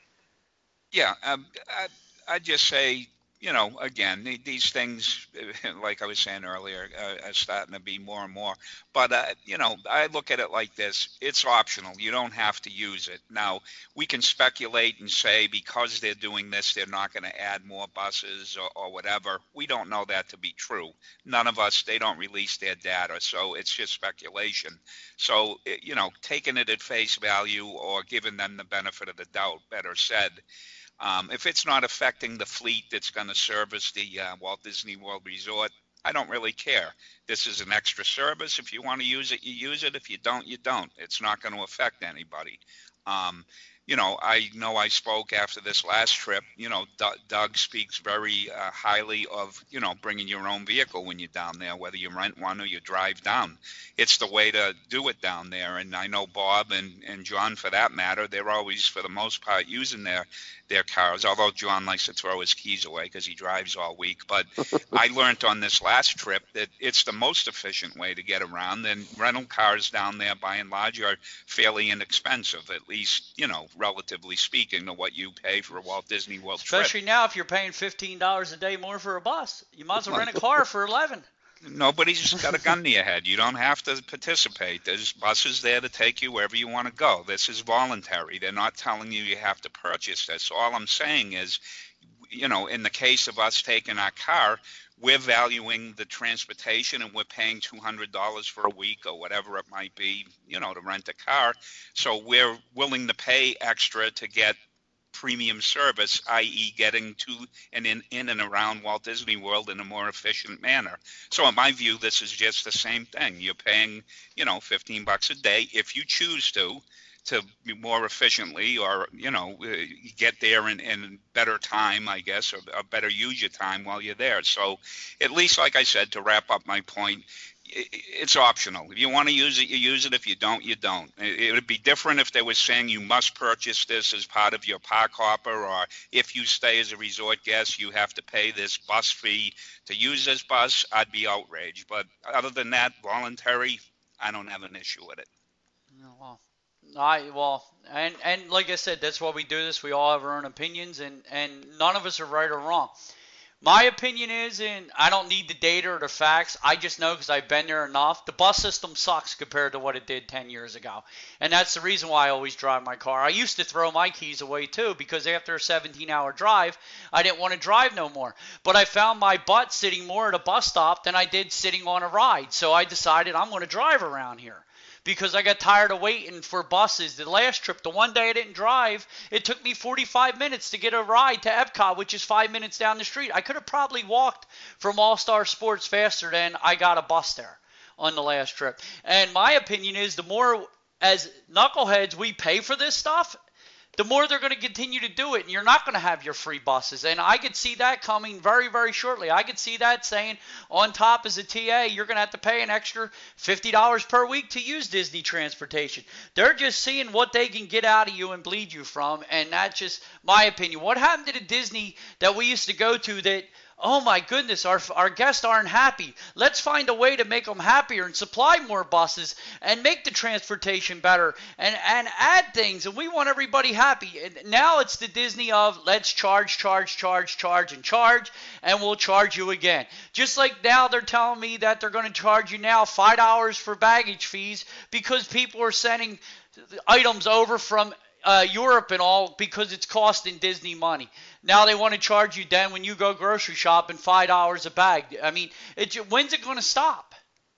Yeah, um, I, I'd just say, you know, again, these things, like I was saying earlier, uh, are starting to be more and more. But, uh, you know, I look at it like this. It's optional. You don't have to use it. Now, we can speculate and say because they're doing this, they're not going to add more buses or, or whatever. We don't know that to be true. None of us, they don't release their data. So it's just speculation. So, you know, taking it at face value or giving them the benefit of the doubt, better said. Um, if it's not affecting the fleet that's going to service the uh, Walt Disney World Resort, I don't really care. This is an extra service. If you want to use it, you use it. If you don't, you don't. It's not going to affect anybody. Um, you know, I know I spoke after this last trip. You know, D- Doug speaks very uh, highly of, you know, bringing your own vehicle when you're down there, whether you rent one or you drive down. It's the way to do it down there. And I know Bob and, and John, for that matter, they're always, for the most part, using their their cars, although John likes to throw his keys away because he drives all week. But I learned on this last trip that it's the most efficient way to get around. And rental cars down there, by and large, are fairly inexpensive, at least, you know, relatively speaking, to what you pay for a Walt Disney World trip. Especially now if you're paying fifteen dollars a day more for a bus. You might as well rent a car for eleven dollars. Nobody's got a gun to your head. You don't have to participate. There's buses there to take you wherever you want to go. This is voluntary. They're not telling you you have to purchase this. All I'm saying is, you know, in the case of us taking our car, we're valuing the transportation and we're paying two hundred dollars for a week or whatever it might be, you know, to rent a car. So we're willing to pay extra to get premium service, that is getting to and in, in and around Walt Disney World in a more efficient manner. So in my view, this is just the same thing. You're paying, you know, fifteen bucks a day if you choose to, to be more efficiently or, you know, get there in, in better time, I guess, or, or better use your time while you're there. So at least, like I said, to wrap up my point, it's optional. If you want to use it, you use it. If you don't, you don't. It would be different if they were saying you must purchase this as part of your park hopper, or if you stay as a resort guest, you have to pay this bus fee to use this bus. I'd be outraged. But other than that, voluntary, I don't have an issue with it. Well, I well, and and like I said, that's why we do this. We all have our own opinions, and and none of us are right or wrong. My opinion is, and I don't need the data or the facts, I just know because I've been there enough, the bus system sucks compared to what it did ten years ago. And that's the reason why I always drive my car. I used to throw my keys away too because after a seventeen-hour drive, I didn't want to drive no more. But I found my butt sitting more at a bus stop than I did sitting on a ride. So I decided I'm going to drive around here, because I got tired of waiting for buses. The last trip, the one day I didn't drive, it took me forty-five minutes to get a ride to Epcot, which is five minutes down the street. I could have probably walked from All-Star Sports faster than I got a bus there on the last trip. And my opinion is the more as knuckleheads we pay for this stuff, the more they're going to continue to do it, and you're not going to have your free buses. And I could see that coming very, very shortly. I could see that saying on top as a T A, you're going to have to pay an extra fifty dollars per week to use Disney transportation. They're just seeing what they can get out of you and bleed you from, and that's just my opinion. What happened to the Disney that we used to go to that Oh my goodness, our our guests aren't happy. Let's find a way to make them happier and supply more buses and make the transportation better and, and add things. And we want everybody happy. And now it's the Disney of let's charge, charge, charge, charge, and charge, and we'll charge you again. Just like now they're telling me that they're going to charge you now five dollars for baggage fees because people are sending items over from Uh, Europe and all because it's costing Disney money. Now they want to charge you then when you go grocery shopping five dollars a bag. I mean, it, when's it going to stop?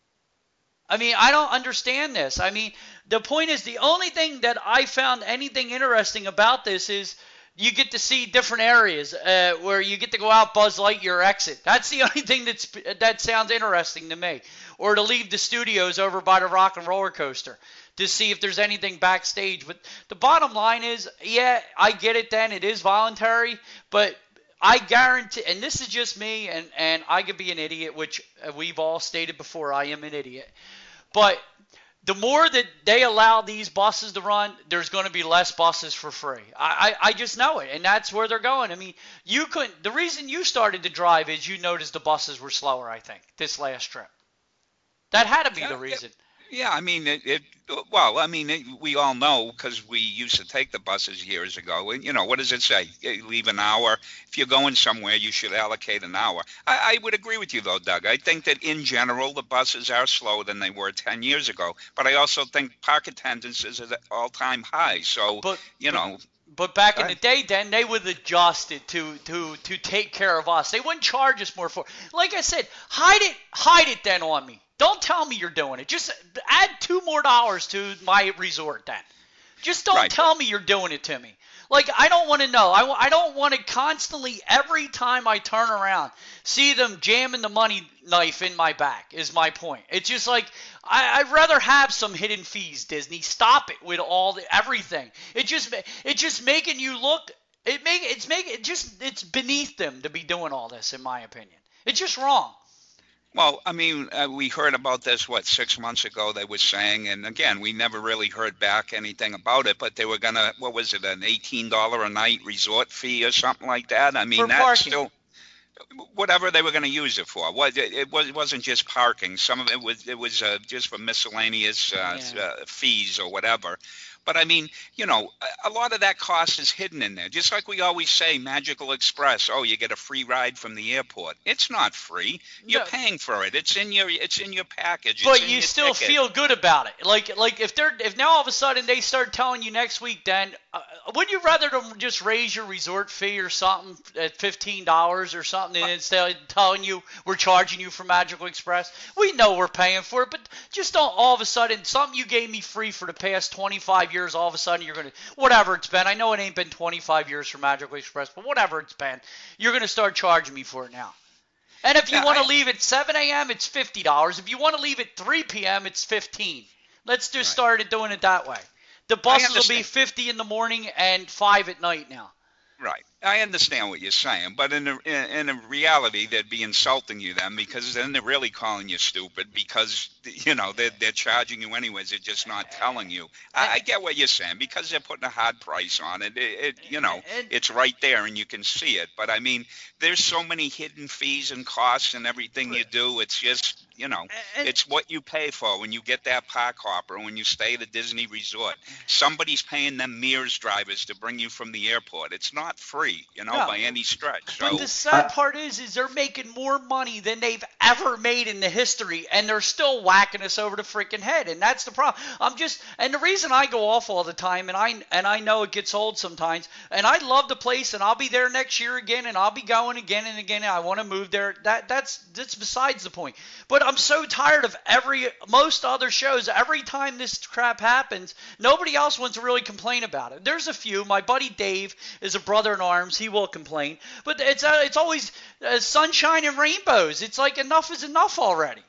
I mean, I don't understand this. I mean, the point is the only thing that I found anything interesting about this is you get to see different areas uh, where you get to go out Buzz Lightyear exit. That's the only thing that's that sounds interesting to me. Or to leave the studios over by the Rock and Roller Coaster to see if there's anything backstage. But the bottom line is, yeah, I get it then. It is voluntary. But I guarantee, and this is just me, and, and I could be an idiot, which we've all stated before, I am an idiot. But the more that they allow these buses to run, there's going to be less buses for free. I, I, I just know it, and that's where they're going. I mean, you couldn't. The reason you started to drive is you noticed the buses were slower, I think, this last trip. That had to be Yeah, the reason. Yeah, I mean, it, it well, I mean, it, we all know because we used to take the buses years ago. And, you know, what does it say? You leave an hour. If you're going somewhere, you should allocate an hour. I, I would agree with you, though, Doug. I think that in general, the buses are slower than they were ten years ago. But I also think park attendance is at an all-time high. So, But, you but, know. but back in Go the ahead. day, then, they would adjust it to, to, to take care of us. They wouldn't charge us more for it. Like I said, hide it, hide it then on me. Don't tell me you're doing it. Just add two more dollars to my resort then. Just don't Right. tell me you're doing it to me. Like, I don't want to know. I, I don't want to constantly, every time I turn around, see them jamming the money knife in my back is my point. It's just like, I, I'd rather have some hidden fees, Disney. Stop it with all the, everything. It just, it's just making you look, it make, it's making, it just, it's beneath them to be doing all this, in my opinion. It's just wrong. Well, I mean, uh, we heard about this, what, six months ago they were saying, and again, we never really heard back anything about it, but they were going to, what was it, an eighteen dollars a night resort fee or something like that? I mean, For that's parking. still, whatever they were going to use it for. What, it, it, was, it wasn't just parking. Some of it was, it was uh, just for miscellaneous uh, Yeah. uh, fees or whatever. But I mean, you know, a, a lot of that cost is hidden in there. Just like we always say, Magical Express. Oh, you get a free ride from the airport. It's not free. You're No. paying for it. It's in your. It's in your package. But it's in you your still ticket. feel good about it. Like, like if they're if now all of a sudden they start telling you next week, then uh, wouldn't you rather them just raise your resort fee or something at fifteen dollars or something, and instead of telling you we're charging you for Magical Express? We know we're paying for it, but just don't all of a sudden something you gave me free for the past twenty-five years. All of a sudden you're gonna whatever it's been. I know it ain't been twenty-five years for Magical Express, but whatever it's been, you're gonna start charging me for it now. And if you Yeah, want to I- leave at seven a.m., it's fifty dollars. If you want to leave at three p.m., it's fifteen dollars. Let's just Right. start it doing it that way. The buses will be understand. fifty in the morning and five at night now. Right. I understand what you're saying, but in a, in, in a reality, they'd be insulting you then, because then they're really calling you stupid because, you know, they're, they're charging you anyways. They're just not telling you. I, I get what you're saying, because they're putting a hard price on it. It, it you know, And- it's right there and you can see it. But I mean, there's so many hidden fees and costs and everything you do. It's just, you know, And- it's what you pay for when you get that park hopper, when you stay at a Disney resort. Somebody's paying them Mears drivers to bring you from the airport. It's not free, you know, No. by any stretch. But So, the sad part is, is they're making more money than they've ever made in the history, and they're still whacking us over the freaking head, and that's the problem. I'm just, and the reason I go off all the time, and I and I know it gets old sometimes, and I love the place, and I'll be there next year again, and I'll be going again and again. And I want to move there. That that's that's besides the point. But I'm so tired of every most other shows. Every time this crap happens, nobody else wants to really complain about it. There's a few. My buddy Dave is a brother in arms. He will complain, but it's uh, it's always uh, sunshine and rainbows. It's like enough is enough already.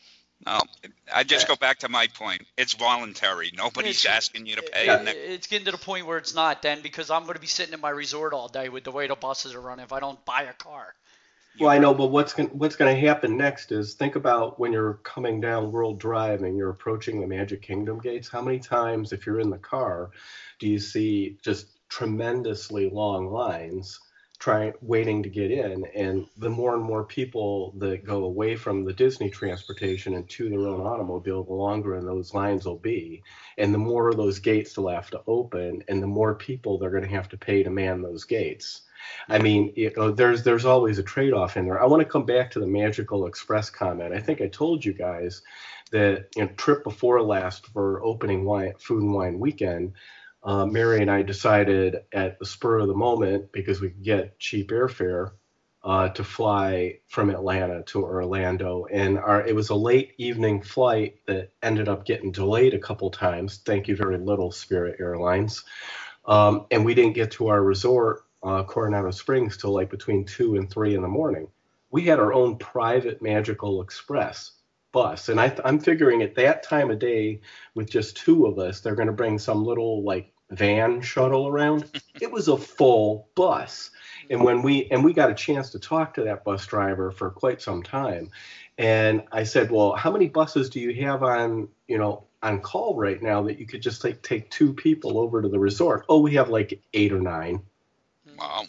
no, I just go back to my point. It's voluntary. Nobody's It's- asking you to pay. It- and they- it's getting to the point where it's not then, because I'm going to be sitting in my resort all day with the way the buses are running if I don't buy a car. Well, I know, but what's going what's going to happen next is think about when you're coming down World Drive and you're approaching the Magic Kingdom gates. How many times, if you're in the car, do you see just tremendously long lines trying waiting to get in, and the more and more people that go away from the Disney transportation and to their own automobile, the longer in those lines will be, and the more of those gates they'll have to open, and the more people they're going to have to pay to man those gates. I mean, you know, there's there's always a trade-off in there. I want to come back to the Magical Express comment. I think I told you guys that, you know, trip before last for opening wine, food and wine weekend, uh, Mary and I decided at the spur of the moment, because we could get cheap airfare, uh, to fly from Atlanta to Orlando. And our it was a late evening flight that ended up getting delayed a couple times. Thank you very little, Spirit Airlines. Um, and we didn't get to our resort, uh, Coronado Springs, till like between two and three in the morning. We had our own private Magical Express bus. And I, I'm figuring at that time of day, with just two of us, they're going to bring some little like van shuttle around. It was a full bus. And when we and we got a chance to talk to that bus driver for quite some time. And I said, well, how many buses do you have on, you know, on call right now that you could just like take two people over to the resort? Oh, we have like eight or nine. Wow.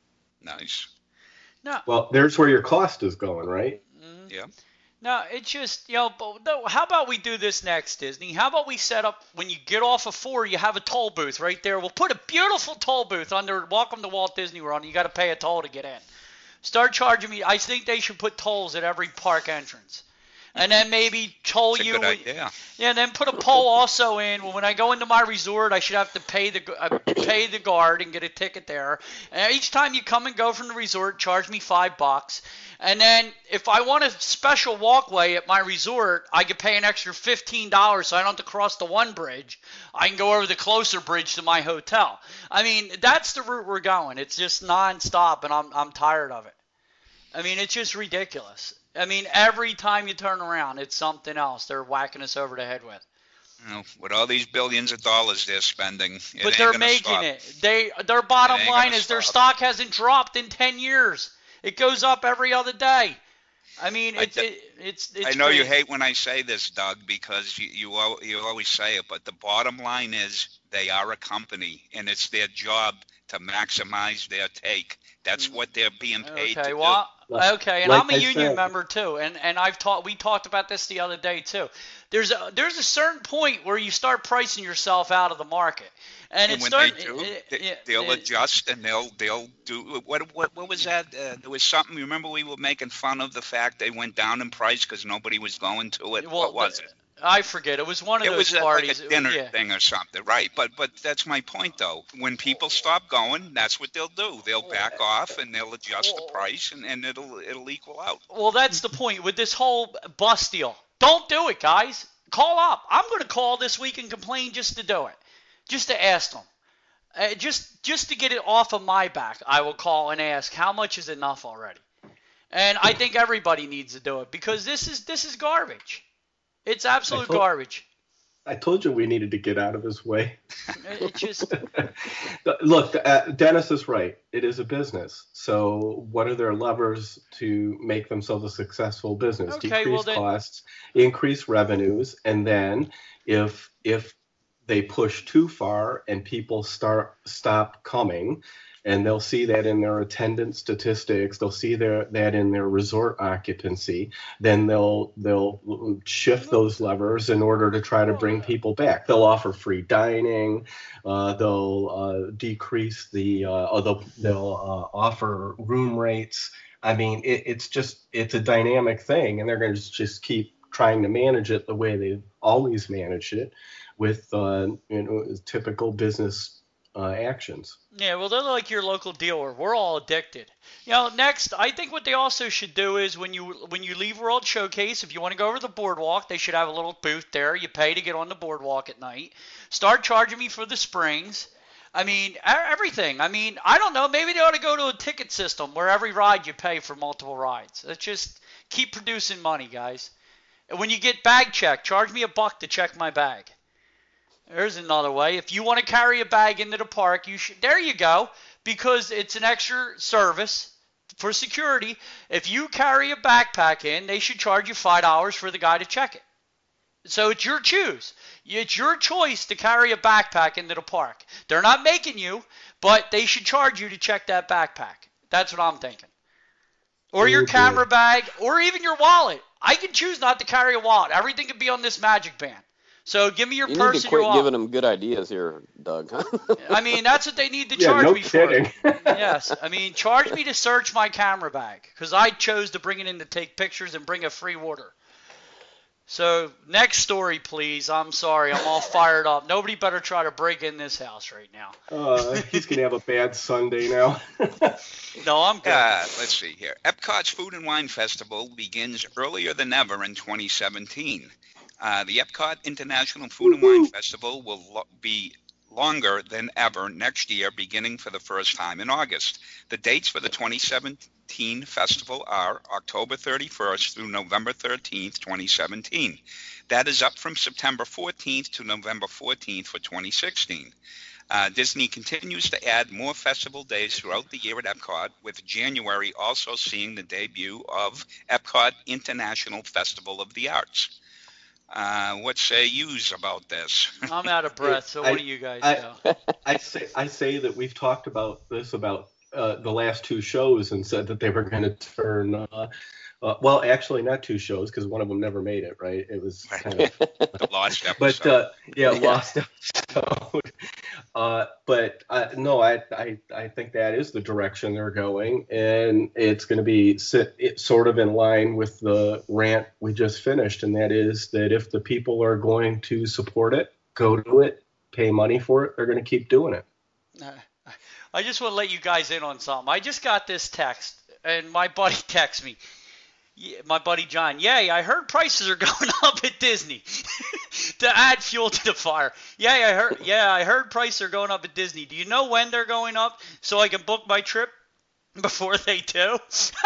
Nice. No. Well, there's where your cost is going, right? Mm-hmm. Yeah. No, it's just, you know, but no, how about we do this next, Disney? How about we set up, when you get off of four, you have a toll booth right there. We'll put a beautiful toll booth under Welcome to Walt Disney World, and you got to pay a toll to get in. Start charging me. I think they should put tolls at every park entrance. And then maybe toll That's a you. good idea. Yeah, and then put a poll also in. Well, when I go into my resort, I should have to pay the uh, pay the guard and get a ticket there. And each time you come and go from the resort, charge me five bucks. And then if I want a special walkway at my resort, I could pay an extra fifteen dollars, so I don't have to cross the one bridge. I can go over the closer bridge to my hotel. I mean, that's the route we're going. It's just nonstop, and I'm I'm tired of it. I mean, it's just ridiculous. I mean, every time you turn around, it's something else they're whacking us over the head with. You know, with all these billions of dollars they're spending, it but ain't they're gonna making stop. it. They their bottom It ain't line gonna is their stop. stock hasn't dropped in ten years. It goes up every other day. I mean, it's I, it, it's it's. I know crazy. you hate when I say this, Doug, because you you, al- you always say it, but the bottom line is they are a company, and it's their job to maximize their take. That's what they're being paid Okay, to well, do. okay, and Like I'm a I union said- member too, and and I've taught we talked about this the other day too. There's a there's a certain point where you start pricing yourself out of the market, and, And it's when starting. they do, it- they, it- they'll it- adjust and they'll they'll do what what what was that? Uh, there was something. Remember, we were making fun of the fact they went down in price because nobody was going to it. Well, what was it? I forget. It was one of It those was a, parties. like a dinner yeah. thing or something, right? But but that's my point, though. When people stop going, that's what they'll do. They'll back off and they'll adjust the price, and, and it'll it'll equal out. Well, that's the point with this whole bus deal. Don't do it, guys. Call up. I'm going to call this week and complain just to do it, just to ask them, uh, just just to get it off of my back. I will call and ask how much is enough already, and I think everybody needs to do it because this is this is garbage. It's absolute told- garbage. I told you we needed to get out of his way. It it just Look, uh, Dennis is right. It is a business. So what are their levers to make themselves a successful business? Okay, Decrease well then- costs, increase revenues, and then if if they push too far and people start stop coming, and they'll see that in their attendance statistics, they'll see their, that in their resort occupancy, then they'll they'll shift those levers in order to try to bring people back. They'll offer free dining, uh, they'll uh, decrease the, uh, or they'll, they'll uh, offer room rates. I mean, it, it's just, it's a dynamic thing, and they're going to just keep trying to manage it the way they've always managed it with uh, you know, typical business uh, actions. Yeah, well, they're like your local dealer. We're all addicted. You know, next, I think what they also should do is when you when you leave World Showcase, if you want to go over the boardwalk, they should have a little booth there. You pay to get on the boardwalk at night. Start charging me for the springs. I mean, e- everything. I mean, I don't know. Maybe they ought to go to a ticket system where every ride you pay for multiple rides. Let's just keep producing money, guys. And when you get bag checked, charge me a buck to check my bag. There's another way. If you want to carry a bag into the park, you should. There you go. Because it's an extra service for security. If you carry a backpack in, they should charge you five dollars for the guy to check it. So it's your choose. It's your choice to carry a backpack into the park. They're not making you, but they should charge you to check that backpack. That's what I'm thinking. Or your camera bag, or even your wallet. I can choose not to carry a wallet. Everything can be on this Magic Band. So give me your you purse need to quit and your wallet. giving them good ideas here, Doug. I mean, that's what they need to yeah, charge no me kidding. for. Yes, I mean, charge me to search my camera bag because I chose to bring it in to take pictures and bring a free water. So next story, please. I'm sorry, I'm all fired up. Nobody better try to break in this house right now. Uh, he's gonna have a bad Sunday now. No, I'm good. Uh, let's see here. Epcot's Food and Wine Festival begins earlier than ever in twenty seventeen. Uh, the Epcot International Food and Wine Festival will lo- be longer than ever next year, beginning for the first time in August. The dates for the twenty seventeen festival are October thirty-first through November thirteenth, twenty seventeen. That is up from September fourteenth to November fourteenth for twenty sixteen. Uh, Disney continues to add more festival days throughout the year at Epcot, with January also seeing the debut of Epcot International Festival of the Arts. Uh, what say yous about this? I'm out of breath, so I, what do you guys I, know? I say I say that we've talked about this about uh, the last two shows and said that they were going to turn. Uh, uh, well, actually, not two shows because one of them never made it. Right? It was kind of The lost episode. But uh, yeah, Yeah. lost episode. Uh, but uh, no, I, I I think that is the direction they're going, and it's going to be sit, it, sort of in line with the rant we just finished, and that is that if the people are going to support it, go to it, pay money for it, they're going to keep doing it. Uh, I just want to let you guys in on something. I just got this text, and my buddy texts me. Yeah, my buddy John, yay, I heard prices are going up at Disney to add fuel to the fire. Yay, I heard, yeah, I heard prices are going up at Disney. Do you know when they're going up so I can book my trip before they do?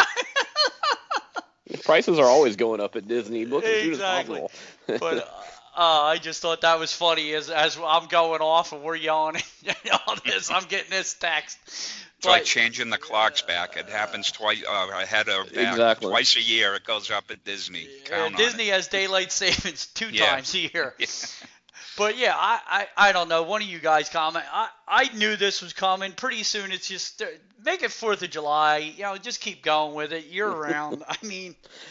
Prices are always going up at Disney. Book as soon as Exactly. possible. But uh, I just thought that was funny as as I'm going off and we're yelling and all this. I'm getting this text. It's like But- changing the clocks back. It happens twice, uh, ahead or back. Exactly. Twice a year it goes up at Disney. Uh, Count on Disney it. has daylight savings two Yeah. times a year. Yeah. But yeah, I, I, I don't know. One of you guys comment. I, I knew this was coming. Pretty soon it's just uh, make it fourth of July. You know, just keep going with it year round. I mean,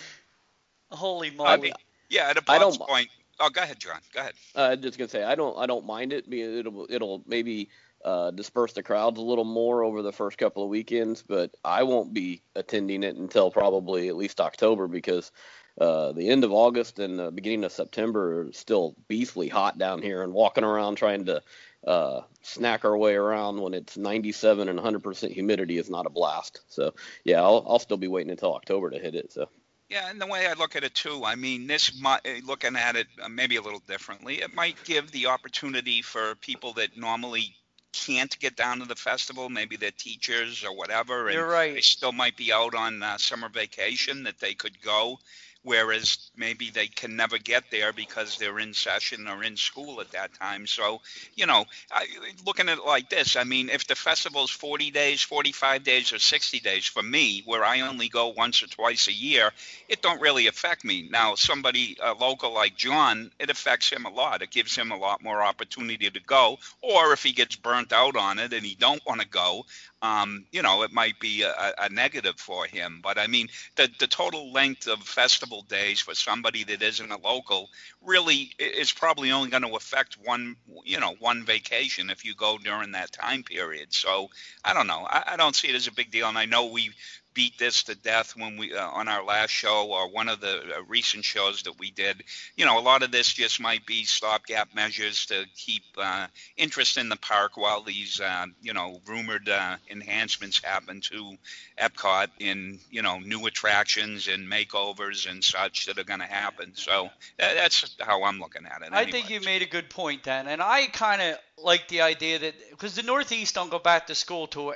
holy moly. I mean, yeah, at a I Bob's don't- point. Oh, go ahead, John. Go ahead. Uh, I'm just gonna say I don't I don't mind it. Be- It'll it'll maybe uh, disperse the crowds a little more over the first couple of weekends, but I won't be attending it until probably at least October because uh, the end of August and the beginning of September are still beastly hot down here, and walking around trying to uh, snack our way around when it's ninety-seven and one hundred percent humidity is not a blast. So yeah, I'll I'll still be waiting until October to hit it. So. Yeah, and the way I look at it too, I mean, this might, looking at it uh, maybe a little differently, it might give the opportunity for people that normally can't get down to the festival, maybe they're teachers or whatever, and You're right. they still might be out on uh, summer vacation, that they could go, whereas maybe they can never get there because they're in session or in school at that time. So, you know, I, looking at it like this, I mean, if the festival's forty days, forty-five days, or sixty days, for me, where I only go once or twice a year, it don't really affect me. Now, somebody uh, local like John, it affects him a lot. It gives him a lot more opportunity to go, or if he gets burnt out on it and he don't want to go, um, you know, it might be a, a negative for him. But I mean, the, the total length of festival days for somebody that isn't a local really is probably only going to affect one, you know, one vacation if you go during that time period. So I don't know. I, I don't see it as a big deal. And I know we beat this to death when we uh, on our last show or one of the uh, recent shows that we did. You know, a lot of this just might be stopgap measures to keep uh, interest in the park while these, uh, you know, rumored uh, enhancements happen to Epcot in, you know, new attractions and makeovers and such that are going to happen. So that, that's how I'm looking at it. I think you made a good point, Dan, and I kind of like the idea that because the Northeast don't go back to school till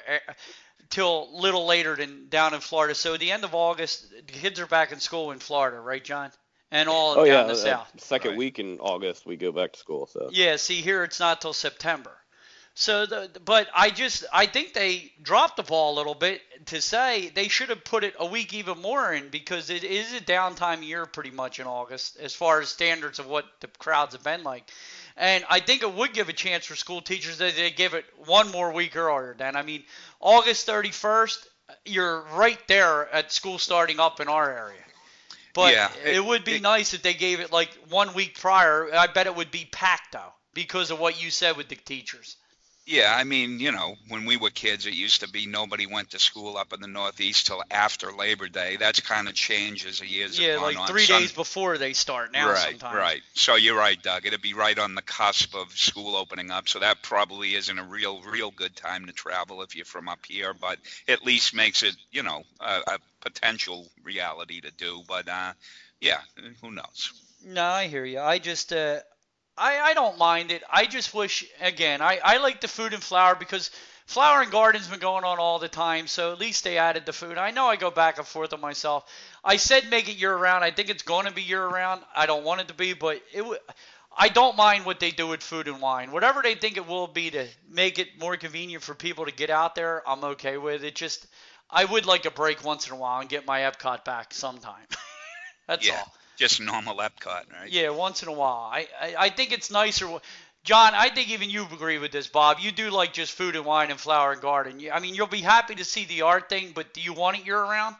till little later than down in Florida. So at the end of August, the kids are back in school in Florida, right, John? And all Oh down yeah, the uh, south. second Right. week in August we go back to school. So Yeah, see here it's not till September. So the but I just I think they dropped the ball a little bit to say they should have put it a week even more in because it is a downtime year pretty much in August as far as standards of what the crowds have been like. And I think it would give a chance for school teachers that they give it one more week earlier. Dan, I mean, August thirty-first, you're right there at school starting up in our area. But yeah, it, it, it would be it, nice if they gave it like one week prior. I bet it would be packed though, because of what you said with the teachers. Yeah, I mean, you know, when we were kids, it used to be nobody went to school up in the Northeast till after Labor Day. That's kind of changed as the years Yeah, have gone like on. three Some, days before they start now right, sometimes. right. So you're right, Doug. It'd be right on the cusp of school opening up. So that probably isn't a real, real good time to travel if you're from up here, but at least makes it, you know, a, a potential reality to do. But, uh, yeah, who knows? No, I hear you. I just, uh, I, I don't mind it. I just wish, again, I, I like the food and flower because Flower and Garden's been going on all the time, so at least they added the food. I know I go back and forth on myself. I said make it year-round. I think it's going to be year-round. I don't want it to be, but it w- I don't mind what they do with food and wine. Whatever they think it will be to make it more convenient for people to get out there, I'm okay with it. Just I would like a break once in a while and get my Epcot back sometime. That's yeah. all. Just normal Epcot, right? Yeah, once in a while. I, I, I think it's nicer. John, I think even you agree with this, Bob. You do like just food and wine and flower and garden. You, I mean, you'll be happy to see the art thing, but do you want it year-round?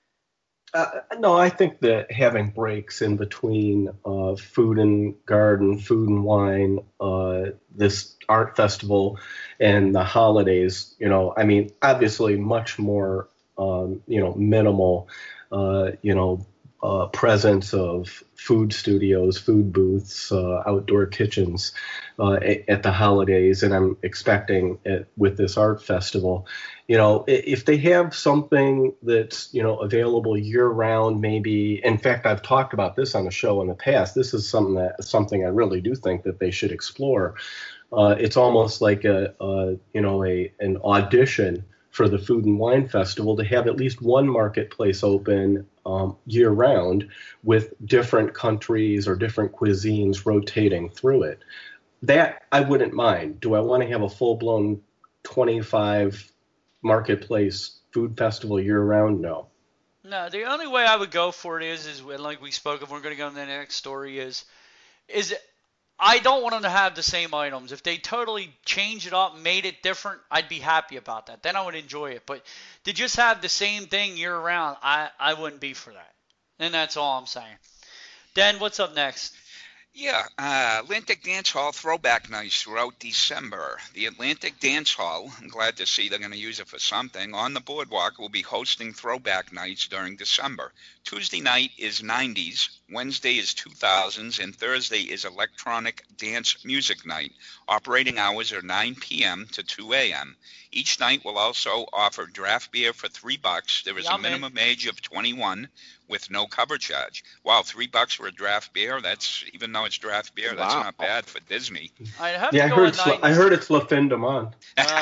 Uh, no, I think that having breaks in between uh, food and garden, food and wine, uh, this art festival, and the holidays, you know, I mean, obviously much more, um, you know, minimal, uh, you know, Uh, presence of food studios, food booths, uh, outdoor kitchens uh, at, at the holidays, and I'm expecting it with this art festival. You know, if they have something that's, you know, available year-round, maybe. In fact, I've talked about this on the show in the past. This is something that something I really do think that they should explore. Uh, it's almost like a, a you know a an audition for the Food and Wine Festival to have at least one marketplace open um, year-round with different countries or different cuisines rotating through it. That I wouldn't mind. Do I want to have a full-blown twenty-five marketplace food festival year-round? No. No, the only way I would go for it is, is like we spoke of, we're going to go to the next story, is, is I don't want them to have the same items. If they totally changed it up, made it different, I'd be happy about that. Then I would enjoy it. But to just have the same thing year-round, I, I wouldn't be for that. And that's all I'm saying. Dan, what's up next? Yeah, uh, Atlantic Dance Hall throwback nights throughout December. The Atlantic Dance Hall, I'm glad to see they're going to use it for something, on the boardwalk will be hosting throwback nights during December. Tuesday night is nineties, Wednesday is two thousands, and Thursday is electronic dance music night. Operating hours are nine p.m. to two a.m. Each night will also offer draft beer for three bucks. There is Yeah, a minimum age of twenty-one with no cover charge. Wow, three bucks for a draft beer? That's, even though it's draft beer, that's Wow. not bad for Disney. I'd have Yeah, I to go heard on it's, La- I nineties. heard it's La Fin de Mon.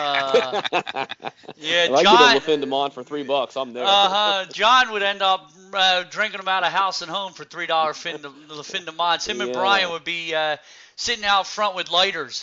Uh, yeah, If I John. get a LaFin de Mon for three bucks, I'm there. Uh-huh. John would end up uh, drinking them out of house and home for three dollar fin de, the fin de Mons. Him and Yeah. Brian would be uh, sitting out front with lighters.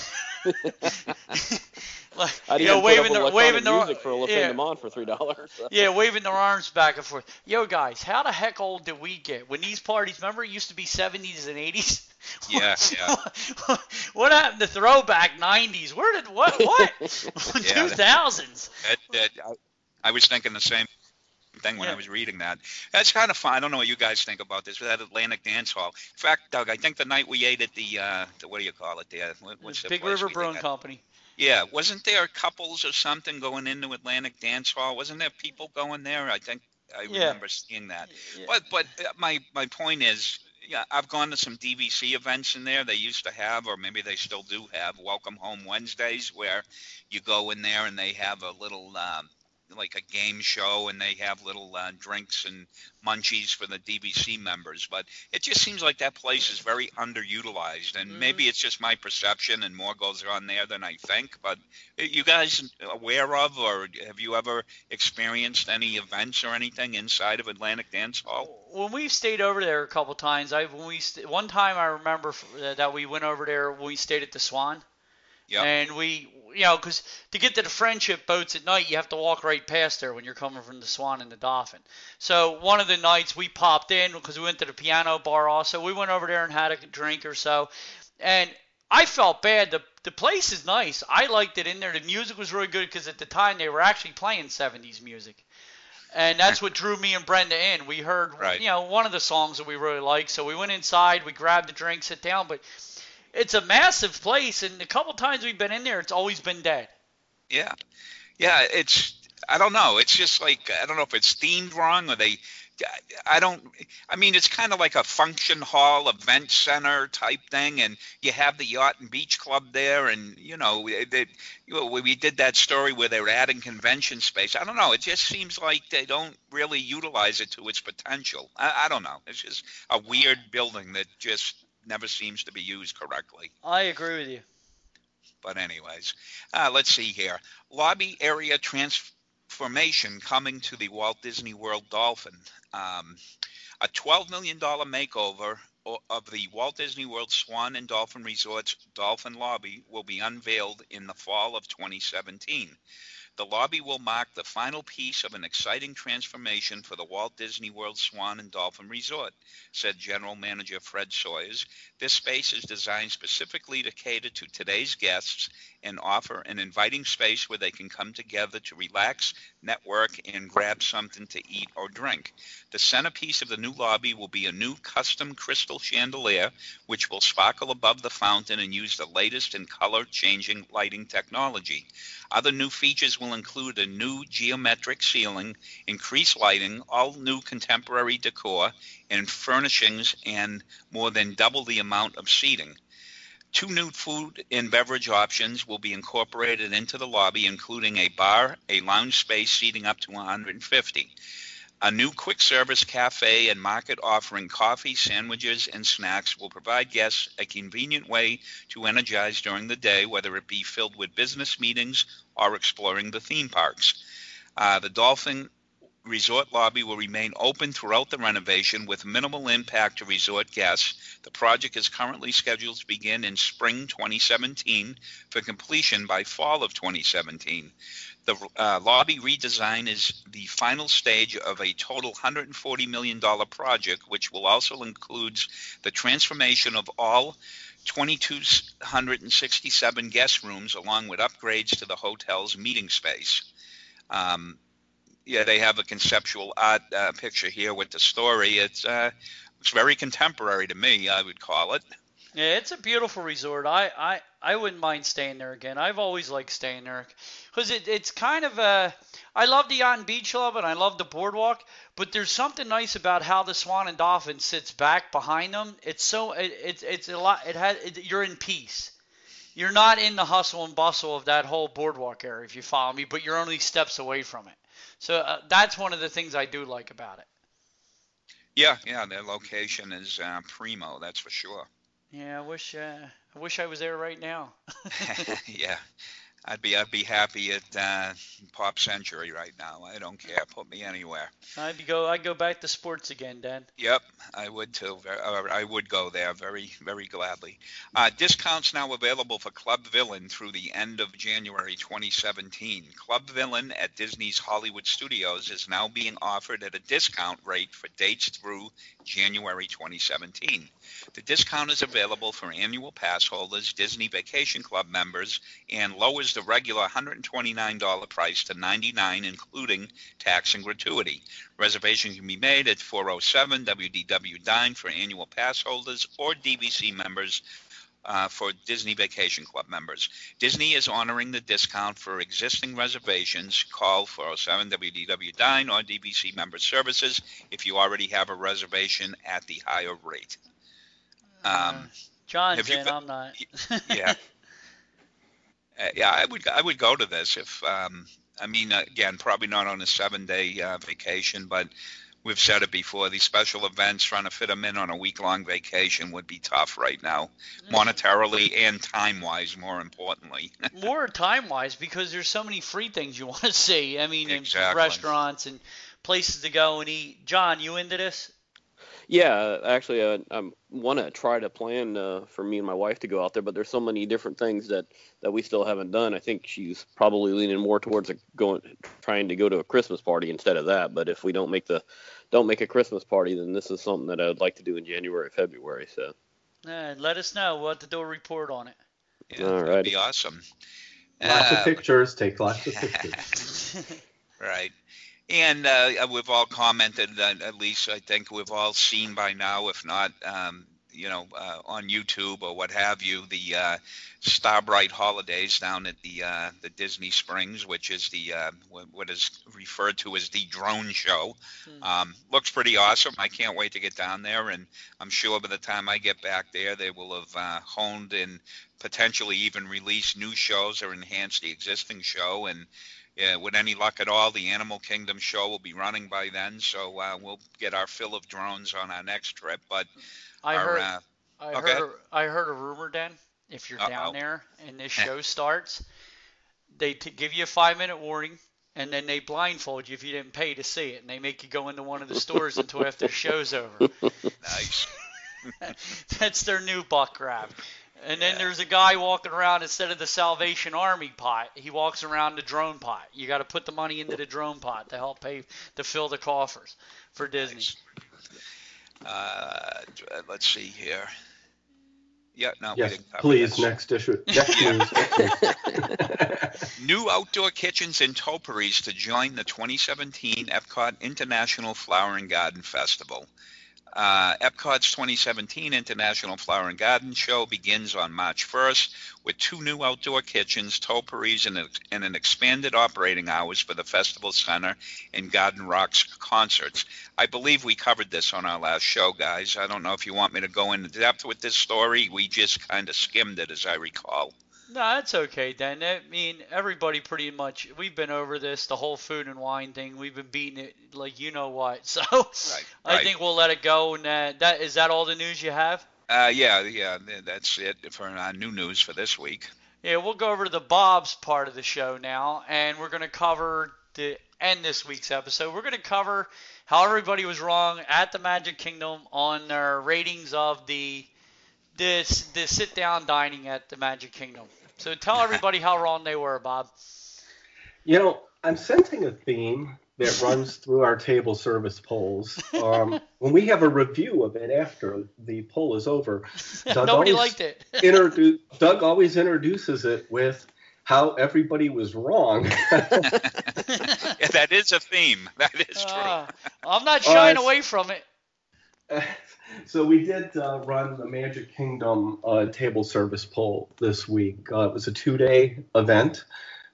Like, I'd you even know, put waving up their electronic waving their music for a LaFin yeah, de Mon for three dollars. yeah, waving their arms back and forth. Yo, guys, how the heck old did we get when these parties? Remember, it used to be seventies and eighties. Yeah, yeah. What happened to throwback nineties? Where did what what Yeah, two thousands? That, that, I, I was thinking the same thing when Yeah. I was reading that. That's kind of fun. I don't know what you guys think about this, but that Atlantic Dance Hall. In fact, Doug, I think the night we ate at the, uh, the what do you call it there? What, what's the Big place River we ate Brewing at? Company. Yeah, wasn't there couples or something going into Atlantic Dance Hall? Wasn't there people going there? I think I Yeah. remember seeing that. Yeah. But but uh, my my point is, yeah, I've gone to some D V C events in there. They used to have, or maybe they still do have, Welcome Home Wednesdays, where you go in there and they have a little um, like a game show, and they have little uh, drinks and munchies for the D V C members. But it just seems like that place is very underutilized, and Mhm. maybe it's just my perception, and more goes on there than I think. But are you guys aware of, or have you ever experienced any events or anything inside of Atlantic Dance Hall? When we've stayed over there a couple times, I when we st- one time I remember f- uh, that we went over there when we stayed at the Swan. Yeah. And we, you know, because to get to the friendship boats at night, you have to walk right past there when you're coming from the Swan and the Dolphin. So one of the nights we popped in because we went to the piano bar also. We went over there and had a drink or so. And I I felt bad. The the place is nice. I liked it in there. The music was really good because at the time they were actually playing seventies music. And that's what drew me and Brenda in. We heard, right. you know, one of the songs that we really liked. So we went inside, we grabbed a drink, sit down. But it's a massive place, and a couple times we've been in there, it's always been dead. Yeah. Yeah, it's, I don't know. It's just like, I don't know if it's themed wrong or they, I don't, I mean, it's kind of like a function hall, event center type thing, and you have the Yacht and Beach Club there, and, you know, they, you know, we did that story where they were adding convention space. I don't know. It just seems like they don't really utilize it to its potential. I, I don't know. It's just a weird building that just never seems to be used correctly. I agree with you. But anyways, uh, let's see here. Lobby area transformation coming to the Walt Disney World Dolphin. Um, a twelve million dollars makeover of the Walt Disney World Swan and Dolphin Resort's Dolphin Lobby will be unveiled in the fall of twenty seventeen. The lobby will mark the final piece of an exciting transformation for the Walt Disney World Swan and Dolphin Resort, said General Manager Fred Sawyers. This space is designed specifically to cater to today's guests and offer an inviting space where they can come together to relax, network, and grab something to eat or drink. The centerpiece of the new lobby will be a new custom crystal chandelier, which will sparkle above the fountain and use the latest in color-changing lighting technology. Other new features will include a new geometric ceiling, increased lighting, all new contemporary decor, and furnishings, and more than double the amount of seating. Two new food and beverage options will be incorporated into the lobby, including a bar, a lounge space seating up to one hundred fifty. A new quick service cafe and market offering coffee, sandwiches, and snacks will provide guests a convenient way to energize during the day, whether it be filled with business meetings or exploring the theme parks. Uh, the Dolphin Resort lobby will remain open throughout the renovation with minimal impact to resort guests. The project is currently scheduled to begin in spring twenty seventeen for completion by fall of twenty seventeen. The uh, lobby redesign is the final stage of a total one hundred forty million dollars project, which will also include the transformation of all two thousand two hundred sixty-seven guest rooms, along with upgrades to the hotel's meeting space. Um, yeah, they have a conceptual art uh, picture here with the story. It's uh, it's very contemporary to me, I would call it. Yeah, it's a beautiful resort. I, I, I wouldn't mind staying there again. I've always liked staying there because it, it's kind of a – I love the Yacht and Beach Club and I love the boardwalk, but there's something nice about how the Swan and Dolphin sits back behind them. It's so it, – it's it's a lot – it has it, you're in peace. You're not in the hustle and bustle of that whole boardwalk area, if you follow me, but you're only steps away from it. So uh, that's one of the things I do like about it. Yeah, yeah, their location is uh, primo, that's for sure. Yeah, I wish uh, I wish I was there right now. Yeah, I'd be I'd be happy at uh, Pop Century right now. I don't care. Put me anywhere. I'd go I'd go back to sports again, Dan. Yep, I would too. Or I would go there very very gladly. Uh, discounts now available for Club Villain through the end of January twenty seventeen. Club Villain at Disney's Hollywood Studios is now being offered at a discount rate for dates through January twenty seventeen. The discount is available for annual pass holders, Disney Vacation Club members, and lowers the regular one hundred twenty-nine dollars price to ninety-nine dollars, including tax and gratuity. Reservation can be made at four oh seven W D W Dine for annual pass holders or D V C members uh, for Disney Vacation Club members. Disney is honoring the discount for existing reservations. Call four oh seven W D W Dine or D V C member services if you already have a reservation at the higher rate. Um, uh, John's in, I'm not. yeah. Uh, yeah, I would I would go to this if um, I mean uh, again probably not on a seven day uh, vacation, but we've said it before. These special events, trying to fit them in on a week long vacation, would be tough right now, monetarily and time wise. More importantly, more time wise because there's so many free things you want to see. I mean, exactly. Restaurants and places to go and eat. John, you into this? Yeah, actually, uh, I want to try to plan uh, for me and my wife to go out there, but there's so many different things that, that we still haven't done. I think she's probably leaning more towards a going, trying to go to a Christmas party instead of that. But if we don't make the don't make a Christmas party, then this is something that I would like to do in January, February. So, uh, let us know. We'll have to do a report on it. Yeah, All that'd right. be awesome. Lots Uh, of pictures. Take lots of pictures. Right. And uh, we've all commented, uh, at least I think we've all seen by now, if not, um, you know, uh, on YouTube or what have you, the uh, Starbright Holidays down at the uh, the Disney Springs, which is the uh, what is referred to as the drone show. Hmm. Um, looks pretty awesome. I can't wait to get down there, and I'm sure by the time I get back there, they will have uh, honed and potentially even released new shows or enhanced the existing show. And yeah, with any luck at all, the Animal Kingdom show will be running by then, so uh, we'll get our fill of drones on our next trip. But I our, heard, uh, I okay. heard, I heard a rumor, Dan. If you're Uh-oh. down there and this show starts, they t- give you a five minute warning, and then they blindfold you if you didn't pay to see it, and they make you go into one of the stores until after the show's over. Nice. That's their new buck grab. And then Yeah. there's a guy walking around instead of the Salvation Army pot. He walks around the drone pot. You got to put the money into the drone pot to help pay to fill the coffers for Disney. Nice. Uh, let's see here. Yeah, no, we Yes, didn't cover please. this. Next issue. Next news. Next news. New outdoor kitchens and topiaries to join the twenty seventeen Epcot International Flower and Garden Festival. Uh, Epcot's twenty seventeen International Flower and Garden Show begins on March first with two new outdoor kitchens, topiaries, and, and an expanded operating hours for the Festival Center and Garden Rocks concerts. I believe we covered this on our last show, guys. I don't know if you want me to go into depth with this story. We just kind of skimmed it, as I recall. No, that's okay, Dan. I mean, everybody pretty much, we've been over this, the whole food and wine thing. We've been beating it like you know what. So Right, I right. think we'll let it go. And uh, that is that all the news you have? Uh, yeah, yeah, that's it for our new news for this week. Yeah, we'll go over to the Bob's part of the show now, and we're going to cover the end this week's episode. We're going to cover how everybody was wrong at the Magic Kingdom on their ratings of the this the sit down dining at the Magic Kingdom. So tell everybody how wrong they were, Bob. You know, I'm sensing a theme that runs through our table service polls. Um, when we have a review of it after the poll is over, Doug Nobody always liked it. introdu- Doug always introduces it with how everybody was wrong. Yeah, that is a theme. That is true. Uh, I'm not shying Uh, away from it. So we did uh, run the Magic Kingdom uh, table service poll this week. Uh, it was a two-day event.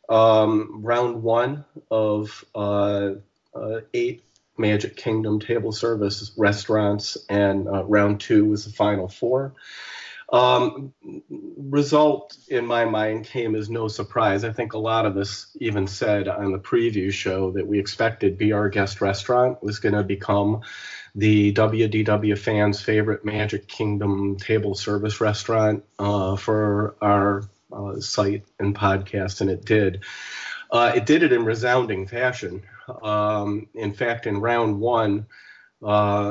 Um, round one of uh, uh, eight Magic Kingdom table service restaurants, and uh, round two was the final four. Um, result, in my mind, came as no surprise. I think a lot of us even said on the preview show that we expected Be Our Guest Restaurant was going to become the W D W fans' favorite Magic Kingdom table service restaurant uh, for our uh, site and podcast, and it did. Uh, it did it in resounding fashion. Um, in fact, in round one, uh,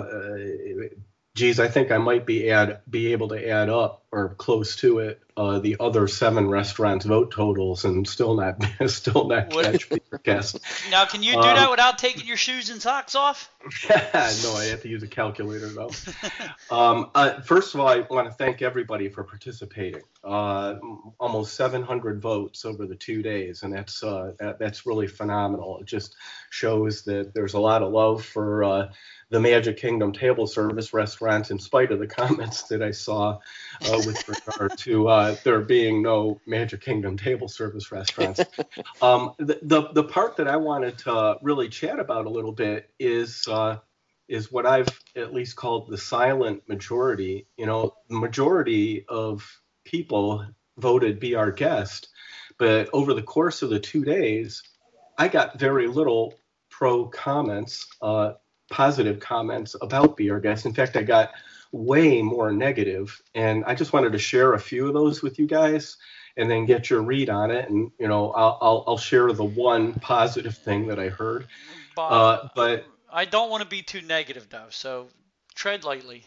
geez, I think I might be add be able to add up or close to it uh, the other seven restaurants' vote totals and still not still not What- catch Be Our Guest. Now, can you do um, that without taking your shoes and socks off? No, I have to use a calculator though. Um, uh, first of all, I want to thank everybody for participating. Uh, m- almost seven hundred votes over the two days, and that's uh, that, that's really phenomenal. It just shows that there's a lot of love for uh, the Magic Kingdom table service restaurants, in spite of the comments that I saw uh, with regard to uh, there being no Magic Kingdom table service restaurants. Um, the, the the part that I wanted to really chat about a little bit is uh, is what I've at least called the silent majority. You know, the majority of people voted Be Our Guest, but over the course of the two days, I got very little pro comments, uh, positive comments about Be Our Guest. In fact, I got way more negative, and I just wanted to share a few of those with you guys and then get your read on it. And, you know, I'll, I'll, I'll share the one positive thing that I heard. Bob, Uh, but I don't want to be too negative, though, so tread lightly.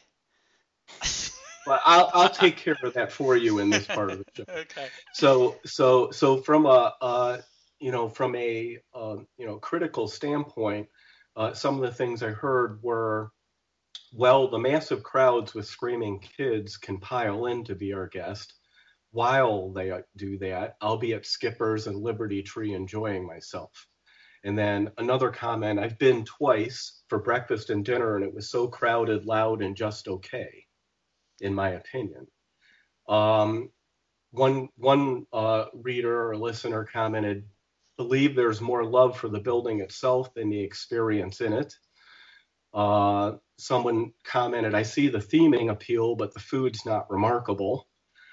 but I'll, I'll take care of that for you in this part of the show. Okay. So, so, so from a, uh, you know, from a, uh, you know, critical standpoint, uh, some of the things I heard were, well, the massive crowds with screaming kids can pile in to Be Our Guest, while they do that, I'll be at Skipper's and Liberty Tree enjoying myself. And then another comment, I've been twice for breakfast and dinner, and it was so crowded, loud, and just okay, in my opinion. Um, one one uh, reader or listener commented, believe there's more love for the building itself than the experience in it. Uh, someone commented, I see the theming appeal, but the food's not remarkable.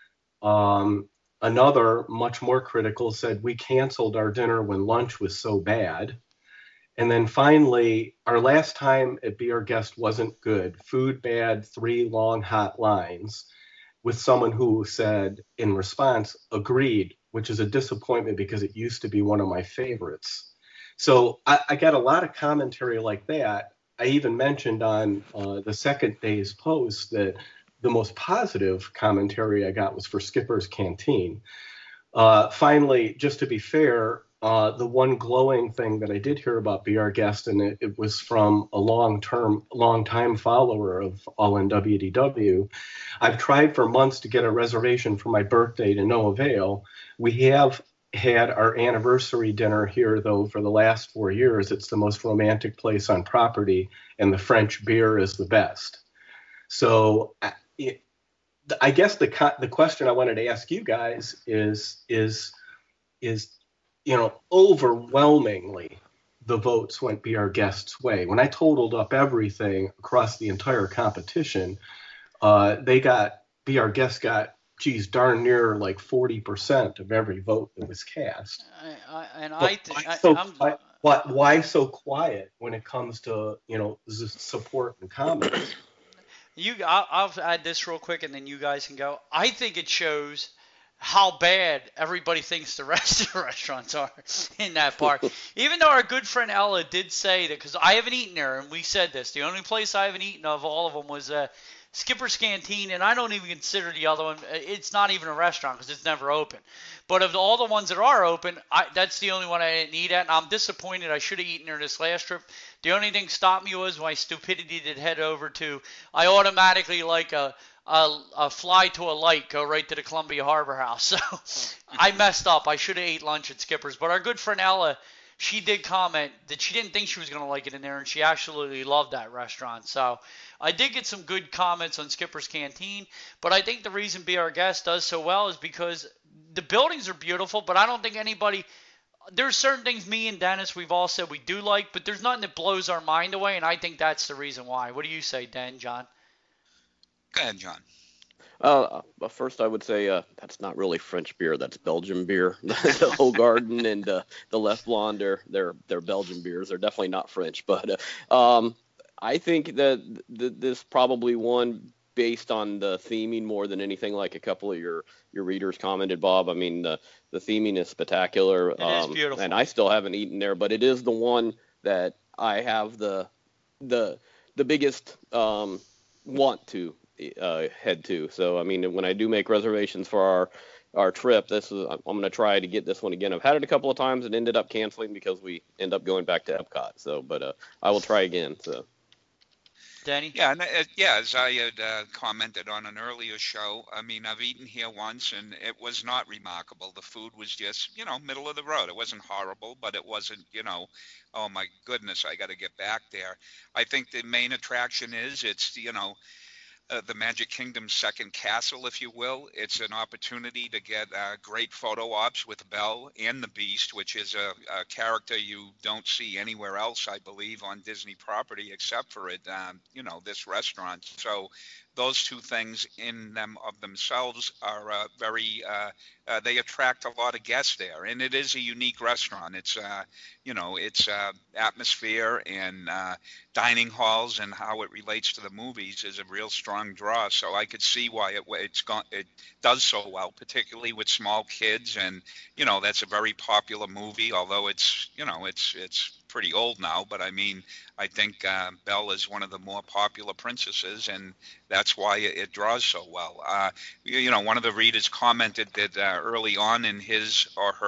Um, another, much more critical, said, we canceled our dinner when lunch was so bad. And then finally, our last time at Be Our Guest wasn't good. Food bad, three long hot lines, with someone who said in response, agreed, which is a disappointment because it used to be one of my favorites. So I, I got a lot of commentary like that. I even mentioned on uh, the second day's post that the most positive commentary I got was for Skipper's Canteen. Uh, finally, just to be fair, uh, the one glowing thing that I did hear about Be Our Guest, and it, it was from a long-term, long-time follower of All In W D W. I've tried for months to get a reservation for my birthday to no avail. We have had our anniversary dinner here, though, for the last four years. It's the most romantic place on property, and the French beer is the best. So it, I guess the the question I wanted to ask you guys is is is you know overwhelmingly the votes went Be Our Guest's way. When I totaled up everything across the entire competition, uh, they got Be Our Guest got geez darn near like forty percent of every vote that was cast. I, I, and But I, th- why, I so, I'm, why, why why so quiet when it comes to you know z- support and comments? You, I'll, I'll add this real quick, and then you guys can go. I think it shows how bad everybody thinks the rest of the restaurants are in that park. Even though our good friend Ella did say that, because I haven't eaten there, and we said this, the only place I haven't eaten of all of them was uh, Skipper's Canteen, and I don't even consider the other one. It's not even a restaurant because it's never open. But of all the ones that are open, I, that's the only one I didn't eat at, and I'm disappointed. I should have eaten there this last trip. The only thing stopped me was my stupidity to head over to, I automatically like a, a, a fly to a light, go right to the Columbia Harbor House. So I messed up. I should have ate lunch at Skipper's. But our good friend Ella, she did comment that she didn't think she was going to like it in there, and she absolutely loved that restaurant. So I did get some good comments on Skipper's Canteen, but I think the reason Be Our Guest does so well is because the buildings are beautiful, but I don't think anybody – there's certain things me and Dennis, we've all said we do like, but there's nothing that blows our mind away, and I think that's the reason why. What do you say, Den, John? Go ahead, John. Uh, first, I would say uh, that's not really French beer. That's Belgian beer. The Hoegaarden and uh, the Left Blonde, they're, they're, they're Belgian beers. They're definitely not French. But uh, um, I think that th- this probably won based on the theming more than anything, like a couple of your, your readers commented, Bob. I mean, the, the theming is spectacular. It um, is beautiful. And I still haven't eaten there, but it is the one that I have the the the biggest um, want to uh, head to. So, I mean, when I do make reservations for our our trip, this is I'm going to try to get this one again. I've had it a couple of times and ended up canceling because we end up going back to Epcot. So, but uh, I will try again. So. Danny? Yeah, and, uh, yeah. As I had uh, commented on an earlier show, I mean, I've eaten here once, and it was not remarkable. The food was just, you know, middle of the road. It wasn't horrible, but it wasn't, you know, oh my goodness, I got to get back there. I think the main attraction is it's, you know, uh, the Magic Kingdom's second castle, if you will. It's an opportunity to get uh, great photo ops with Belle and the Beast, which is a, a character you don't see anywhere else, I believe, on Disney property except for it, um, you know, this restaurant. So those two things in them of themselves are uh, very, uh, uh, they attract a lot of guests there. And it is a unique restaurant. It's, uh, you know, it's uh, atmosphere and uh, dining halls and how it relates to the movies is a real strong draw. So I could see why it it's gone, it does so well, particularly with small kids. And, you know, that's a very popular movie, although it's, you know, it's, it's pretty old now, but I mean, I think uh, Belle is one of the more popular princesses, and that's why it, it draws so well. Uh, you, you know, one of the readers commented that uh, early on in his or her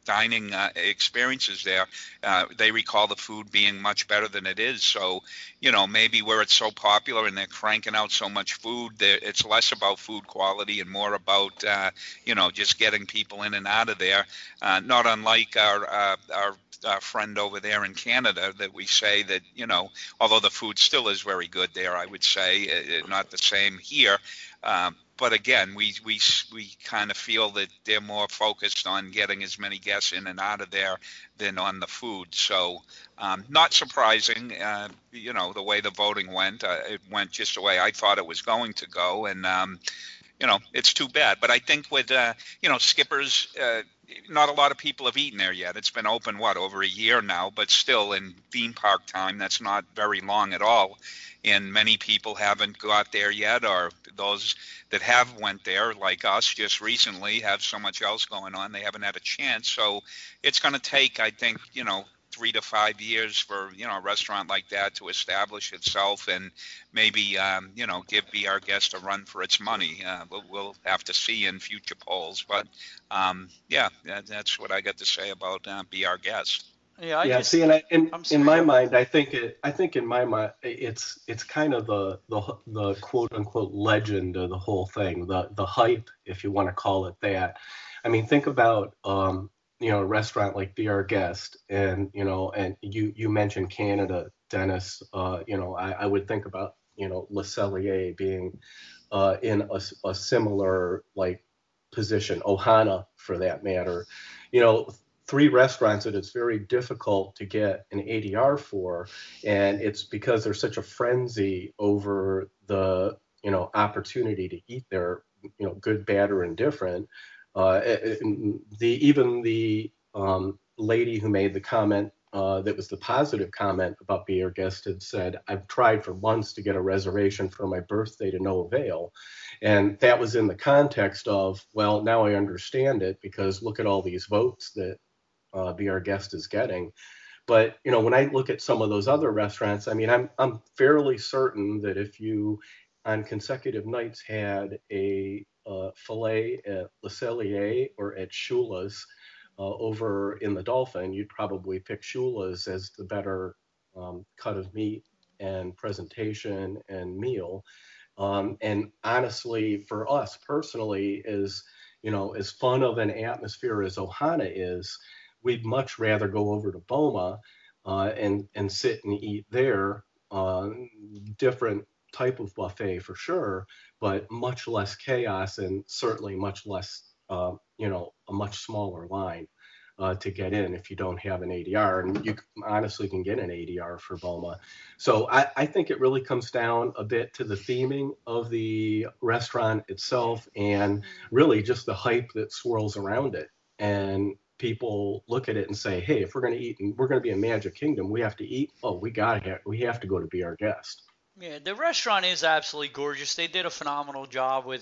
dining uh, experiences there, uh, they recall the food being much better than it is. So, you know, maybe where it's so popular and they're cranking out so much food, it's less about food quality and more about, uh, you know, just getting people in and out of there. Uh, not unlike our, uh, our uh, friend over there in Canada, that we say that, you know, although the food still is very good there, I would say, uh, not the same here. Um, But again, we we we kind of feel that they're more focused on getting as many guests in and out of there than on the food. So, um, not surprising, uh, you know, the way the voting went. Uh, it went just the way I thought it was going to go, and um, you know, it's too bad. But I think with uh, you know, Skipper's, uh, not a lot of people have eaten there yet. It's been open what, over a year now, but still in theme park time, that's not very long at all. And many people haven't got there yet, or those that have went there, like us just recently, have so much else going on, they haven't had a chance. So it's going to take, I think, you know, three to five years for, you know, a restaurant like that to establish itself and maybe, um, you know, give Be Our Guest a run for its money. Uh, we'll, we'll have to see in future polls. But, um, yeah, that, that's what I got to say about uh, Be Our Guest. Yeah, I yeah. just, See, and I, in, in my sorry. mind, I think it. I think in my mind, it's it's kind of the the the quote unquote legend of the whole thing, the the hype, if you want to call it that. I mean, think about um, you know, a restaurant like Be Our Guest, and you know, and you you mentioned Canada, Dennis. Uh, you know, I, I would think about, you know, Le Cellier being uh, in a, a similar like position, Ohana for that matter. You know, three restaurants that it's very difficult to get an A D R for, and it's because there's such a frenzy over the, you know, opportunity to eat there, you know, good, bad, or indifferent. Uh, the even the um, lady who made the comment uh, that was the positive comment about Be Our Guest had said, "I've tried for months to get a reservation for my birthday to no avail." And that was in the context of, well, now I understand it, because look at all these votes that Uh, Be Our Guest is getting. But, you know, when I look at some of those other restaurants, I mean, I'm I'm fairly certain that if you on consecutive nights had a uh, filet at Le Cellier or at Shula's uh, over in the Dolphin, you'd probably pick Shula's as the better um, cut of meat and presentation and meal. Um, and honestly, for us personally, is, you know, as fun of an atmosphere as Ohana is, we'd much rather go over to Boma uh, and and sit and eat there. Uh, different type of buffet for sure, but much less chaos and certainly much less, uh, you know, a much smaller line uh, to get in if you don't have an A D R. And you honestly can get an A D R for Boma. So I, I think it really comes down a bit to the theming of the restaurant itself and really just the hype that swirls around it. And people look at it and say, hey, if we're going to eat and we're going to be in Magic Kingdom, we have to eat. Oh, we got to we have to go to Be Our Guest. Yeah, the restaurant is absolutely gorgeous. They did a phenomenal job with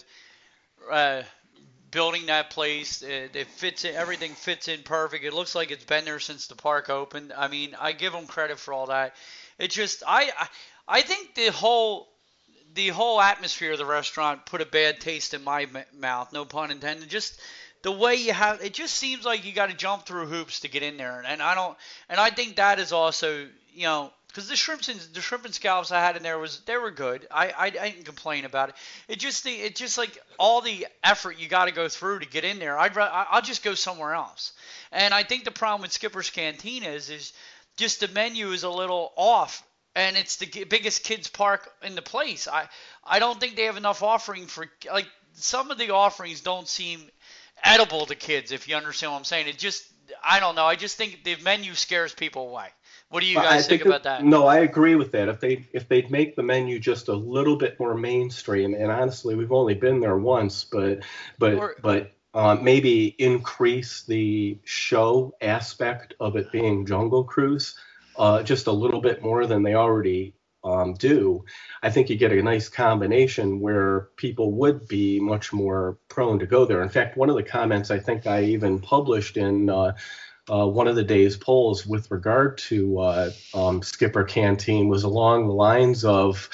uh, building that place. It, it fits in, everything fits in perfect. It looks like it's been there since the park opened. I mean, I give them credit for all that. It just, I, I think the whole, the whole atmosphere of the restaurant put a bad taste in my mouth. No pun intended. Just the way you have, it just seems like you got to jump through hoops to get in there, and, and I don't, and I think that is also, you know, because the shrimps and the shrimp and scallops I had in there was they were good. I, I, I didn't complain about it. It just it just like all the effort you got to go through to get in there. I'd I'll just go somewhere else. And I think the problem with Skipper's Cantina is is just the menu is a little off, and it's the biggest kids park in the place. I I don't think they have enough offering for, like, some of the offerings don't seem edible to kids, if you understand what I'm saying. It just, I don't know. I just think the menu scares people away. What do you guys think, think about that? No, I agree with that. If they if they'd make the menu just a little bit more mainstream, and honestly, we've only been there once, but but or, but uh, maybe increase the show aspect of it being Jungle Cruise uh, just a little bit more than they already um, do. I think you get a nice combination where people would be much more prone to go there. In fact, one of the comments I think I even published in uh, Uh, one of the day's polls with regard to uh, um, Skipper Canteen was along the lines of,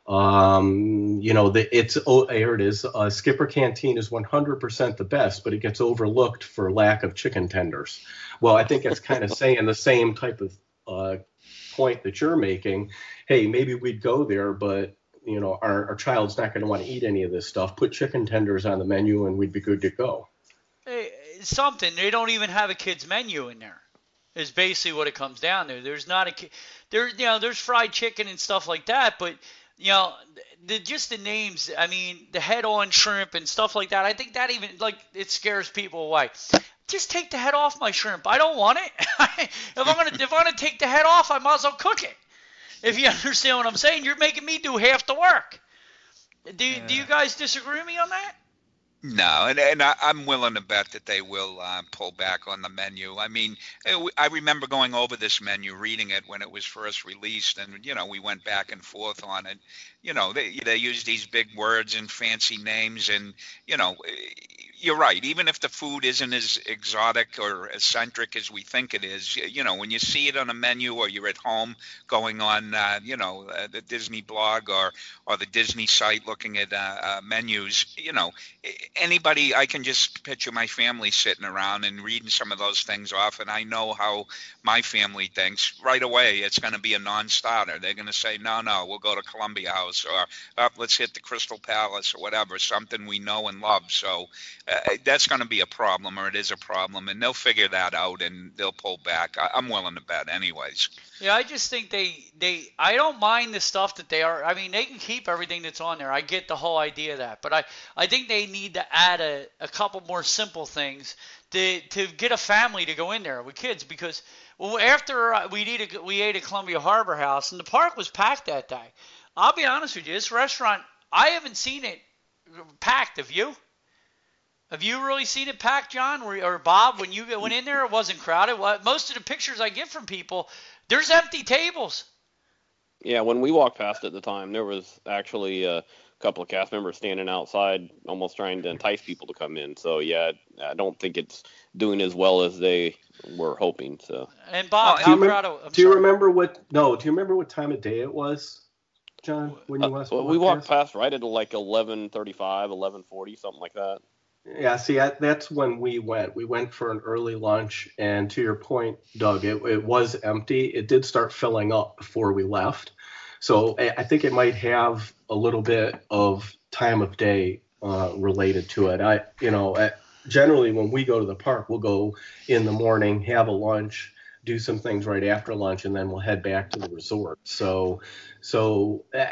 Um, you know, the, it's oh, here it is. Uh, Skipper Canteen is one hundred percent the best, but it gets overlooked for lack of chicken tenders. Well, I think it's kind of saying the same type of uh, point that you're making. Hey, maybe we'd go there, but you know, our, our child's not going to want to eat any of this stuff. Put chicken tenders on the menu, and we'd be good to go. Hey, something they don't even have a kids menu in there. Is basically what it comes down to. There's not a there, you know, there's fried chicken and stuff like that, but you know, the, just the names, I mean, the head-on shrimp and stuff like that, I think that even, like, it scares people away. Just take the head off my shrimp. I don't want it. if I'm going to if I'm gonna take the head off, I might as well cook it. If you understand what I'm saying, you're making me do half the work. Do, yeah. do you guys disagree with me on that? No, and, and I, I'm willing to bet that they will uh, pull back on the menu. I mean, I remember going over this menu, reading it when it was first released, and, you know, we went back and forth on it. You know, they, they use these big words and fancy names, and, you know, you're right. Even if the food isn't as exotic or eccentric as we think it is, you know, when you see it on a menu or you're at home going on, uh, you know, uh, the Disney blog or, or the Disney site looking at uh, uh, menus, you know, anybody, I can just picture my family sitting around and reading some of those things off, and I know how my family thinks. Right away, it's going to be a non-starter. They're going to say, no, no, we'll go to Columbia House, or oh, let's hit the Crystal Palace, or whatever, something we know and love. So uh, that's going to be a problem, or it is a problem, and they'll figure that out, and they'll pull back. I, I'm willing to bet anyways. Yeah, I just think they, they – I don't mind the stuff that they are – I mean, they can keep everything that's on there. I get the whole idea of that. But I, I think they need to add a, a couple more simple things to to get a family to go in there with kids, because well, after we ate, a, we ate at Columbia Harbor House, and the park was packed that day. I'll be honest with you, this restaurant, I haven't seen it packed. Have you? Have you really seen it packed, John, or, or Bob? When you went in there, it wasn't crowded. Most of the pictures I get from people, there's empty tables. Yeah, when we walked past at the time, there was actually a couple of cast members standing outside almost trying to entice people to come in. So, yeah, I don't think it's doing as well as they were hoping. So. And, Bob, well, how do proud of I'm Do you sorry. remember what – no, do you remember what time of day it was, John, when you uh, last well, walked we walked past? past right at like eleven thirty-five, eleven forty, something like that. Yeah, see, I, that's when we went. We went for an early lunch, and to your point, Doug, it, it was empty. It did start filling up before we left. So I, I think it might have a little bit of time of day uh, related to it. I, you know, I, generally when we go to the park, we'll go in the morning, have a lunch, do some things right after lunch, and then we'll head back to the resort. So, so I,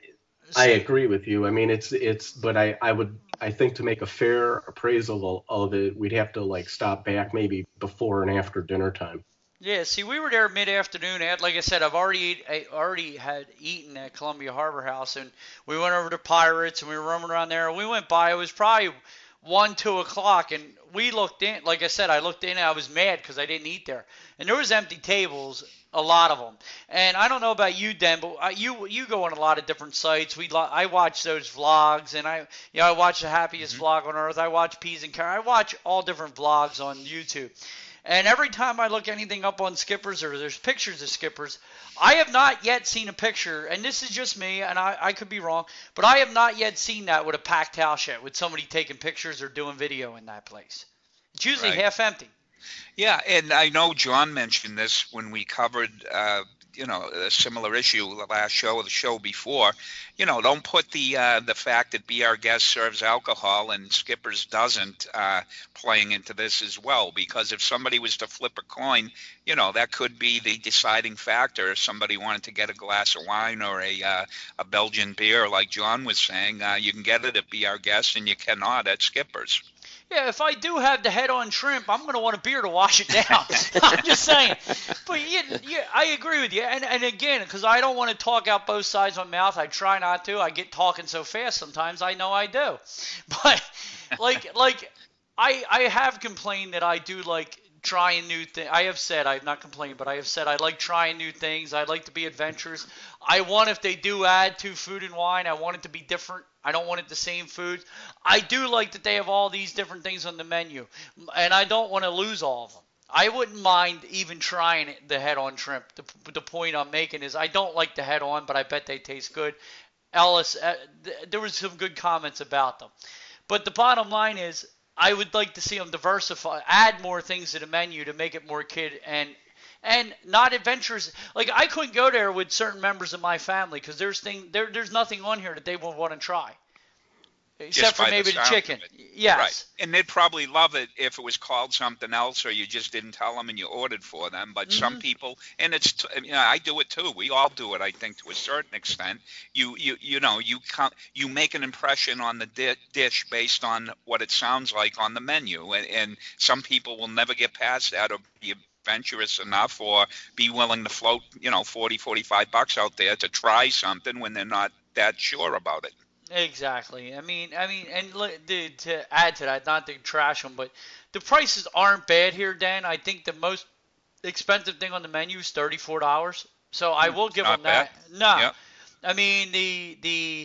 I agree with you. I mean, it's it's, but I, I would. I think to make a fair appraisal of it, we'd have to like stop back maybe before and after dinner time. Yeah, see, we were there mid-afternoon. Like I said, I've already I already had eaten at Columbia Harbor House, and we went over to Pirates, and we were roaming around there. We went by. It was probably one, two o'clock, and we looked in. Like I said, I looked in, and I was mad because I didn't eat there. And there was empty tables, a lot of them. And I don't know about you, Den, but I, you you go on a lot of different sites. We I watch those vlogs, and I you know I watch the happiest mm-hmm. vlog on earth. I watch Peas and Carrots. I watch all different vlogs on YouTube. And every time I look anything up on Skippers or there's pictures of Skippers, I have not yet seen a picture, and this is just me, and I, I could be wrong, but I have not yet seen that with a packed house yet, with somebody taking pictures or doing video in that place. It's usually Right. half empty. Yeah, and I know John mentioned this when we covered, uh, you know, a similar issue the last show or the show before. You know, don't put the uh, the fact that Be Our Guest serves alcohol and Skipper's doesn't uh, playing into this as well, because if somebody was to flip a coin, you know, that could be the deciding factor. If somebody wanted to get a glass of wine or a uh, a Belgian beer, like John was saying, uh, you can get it at Be Our Guest and you cannot at Skipper's. Yeah, if I do have the head-on shrimp, I'm going to want a beer to wash it down. I'm just saying. But yeah, yeah, I agree with you. And and again, because I don't want to talk out both sides of my mouth, I try not to. I get talking so fast sometimes. I know I do. But like like I I have complained that I do like trying new things. I have said, I have not complained, but I have said I like trying new things. I like to be adventurous. I want, if they do add to food and wine, I want it to be different. I don't want it the same food. I do like that they have all these different things on the menu, and I don't want to lose all of them. I wouldn't mind even trying it, the head-on shrimp. The, the point I'm making is I don't like the head-on, but I bet they taste good. Ellis, uh, th- there was some good comments about them. But the bottom line is, I would like to see them diversify, add more things to the menu to make it more kid and and not adventurous. Like, I couldn't go there with certain members of my family because there's thing there there's nothing on here that they would want to try. Except for maybe the, the chicken. Yes. Right. And they'd probably love it if it was called something else or you just didn't tell them and you ordered for them. But mm-hmm. some people, and it's, you know, I do it too. We all do it, I think, to a certain extent. You you you know, you come, you make an impression on the di- dish based on what it sounds like on the menu. And, and some people will never get past that or be adventurous enough or be willing to float, you know, forty, forty-five bucks out there to try something when they're not that sure about it. Exactly. I mean, I mean, and look, the, to add to that, not to trash them, but the prices aren't bad here, Dan. I think the most expensive thing on the menu is thirty-four dollars. So I will give not them that. Bad. No, yep. I mean the the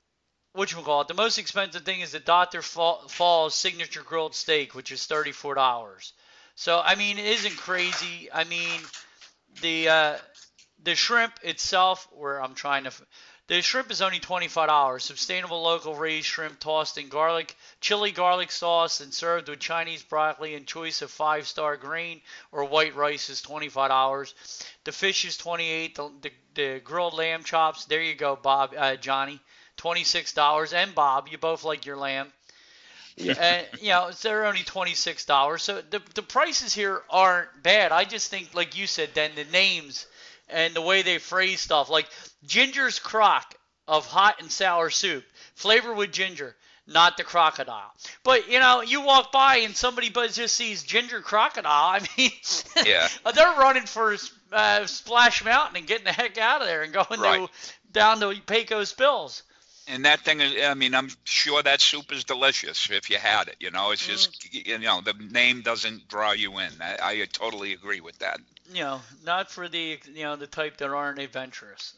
what you call it. The most expensive thing is the Doctor Falls signature grilled steak, which is thirty-four dollars. So I mean, it isn't crazy. I mean, the uh, the shrimp itself, where I'm trying to. The shrimp is only twenty-five dollars. Sustainable local raised shrimp tossed in garlic, chili garlic sauce and served with Chinese broccoli and choice of five-star green or white rice is twenty-five dollars. The fish is twenty-eight dollars. The, the, the grilled lamb chops, there you go, Bob, uh, Johnny, twenty-six dollars. And Bob, you both like your lamb. Yeah. And, you know, they're only twenty-six dollars. So the, the prices here aren't bad. I just think, like you said, then the names and the way they phrase stuff, like Ginger's Crock of hot and sour soup, flavor with ginger, not the crocodile. But, you know, you walk by and somebody just sees Ginger Crocodile. I mean, yeah. they're running for uh, Splash Mountain and getting the heck out of there and going right. to, down to Pecos Bills. And that thing is, I mean, I'm sure that soup is delicious if you had it. You know, it's just, mm. you know, the name doesn't draw you in. I, I totally agree with that. You know, not for the, you know, the type that aren't adventurous.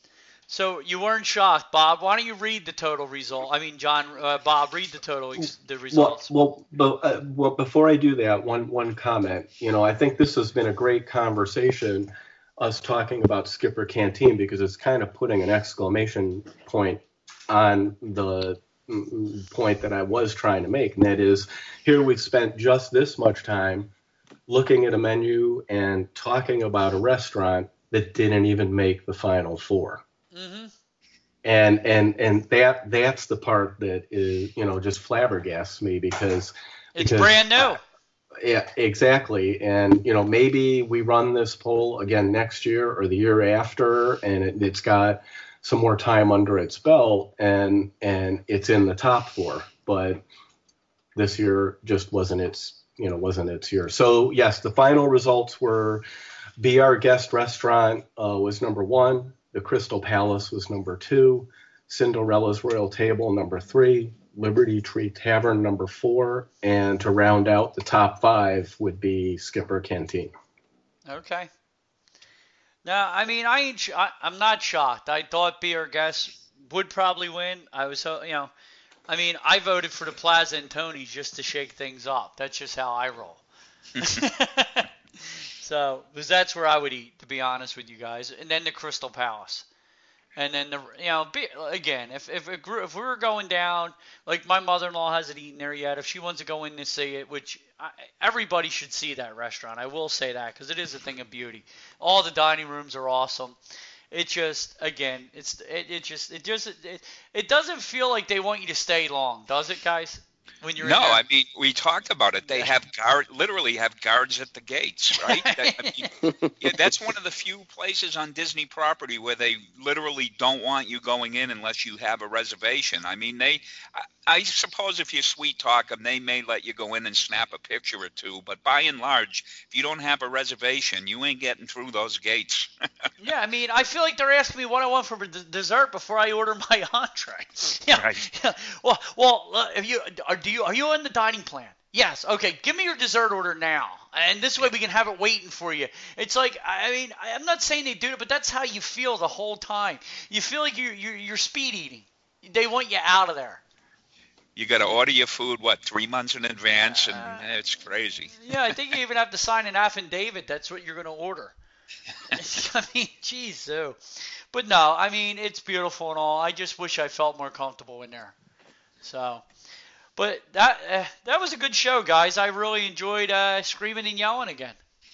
So you weren't shocked, Bob. Why don't you read the total result? I mean, John, uh, Bob, read the total the results. Well, well, uh, well, before I do that, one one comment. You know, I think this has been a great conversation, us talking about Skipper Canteen, because it's kind of putting an exclamation point on the point that I was trying to make, and that is, here we've spent just this much time looking at a menu and talking about a restaurant that didn't even make the Final Four. Mm-hmm. And and and that that's the part that is, you know, just flabbergasts me because it's because, brand new. Uh, yeah, exactly. And you know, maybe we run this poll again next year or the year after, and it, it's got some more time under its belt, and and it's in the top four. But this year just wasn't its you know wasn't its year. So yes, the final results were: Be Our Guest Restaurant uh, was number one. The Crystal Palace was number two. Cinderella's Royal Table number three. Liberty Tree Tavern number four. And to round out the top five would be Skipper Canteen. Okay. Now, I mean, I ain't. Sh- I, I'm not shocked. I thought Be Our Guest would probably win. I was, so you know, I mean, I voted for the Plaza and Tony's just to shake things up. That's just how I roll. So, because that's where I would eat, to be honest with you guys, and then the Crystal Palace, and then the, you know, be, again, if if it grew, if we were going down, like my mother-in-law hasn't eaten there yet. If she wants to go in to see it, which I, everybody should see that restaurant, I will say that because it is a thing of beauty. All the dining rooms are awesome. It just, again, it's it, it just it just it, it doesn't feel like they want you to stay long, does it, guys? When you're no, in there? I mean, we talked about it. They have guard, literally have guards at the gates, right? That, I mean, yeah, that's one of the few places on Disney property where they literally don't want you going in unless you have a reservation. I mean, they, I, I suppose if you sweet talk them, they may let you go in and snap a picture or two. But by and large, if you don't have a reservation, you ain't getting through those gates. Yeah, I mean, I feel like they're asking me what I want for d- dessert before I order my entree. Yeah, right. Yeah. Well, well, uh, if you are, do you are you on the dining plan? Yes. Okay. Give me your dessert order now, and this way we can have it waiting for you. It's like, I mean, I'm not saying they do it, but that's how you feel the whole time. You feel like you're you're, you're speed eating. They want you out of there. You got to order your food, what, three months in advance, and uh, it's crazy. Yeah, I think you even have to sign an affidavit. That's what you're going to order. I mean, geez, so. but no, I mean, it's beautiful and all. I just wish I felt more comfortable in there. So, but that uh, that was a good show, guys. I really enjoyed uh, screaming and yelling again.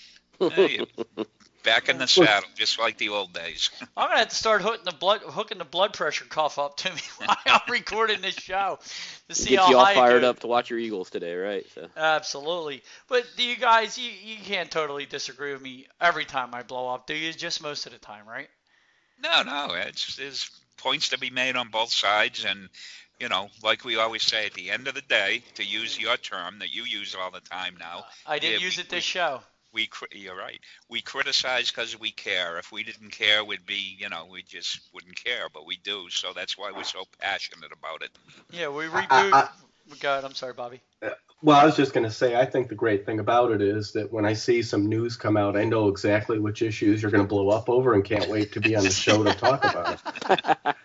Hey, back in the saddle, just like the old days. I'm gonna have to start hooking the blood hooking the blood pressure cuff up to me while I'm recording this show to see Get how you all high it fired goes. up to watch your Eagles today, right? So. Absolutely. But do you guys, you, you can't totally disagree with me every time I blow up, do you? Just most of the time, right? No, no, it's there's points to be made on both sides, and you know, like we always say, at the end of the day, to use your term that you use all the time now. I didn't yeah, use we, it this we, show. We, you're right. We criticize because we care. If we didn't care, we'd be, you know, we just wouldn't care, but we do. So that's why we're so passionate about it. Yeah, we I, reboot. I, Go ahead. I'm sorry, Bobby. well, I was just going to say, I think the great thing about it is that when I see some news come out, I know exactly which issues you're going to blow up over and can't wait to be on the show to talk about it.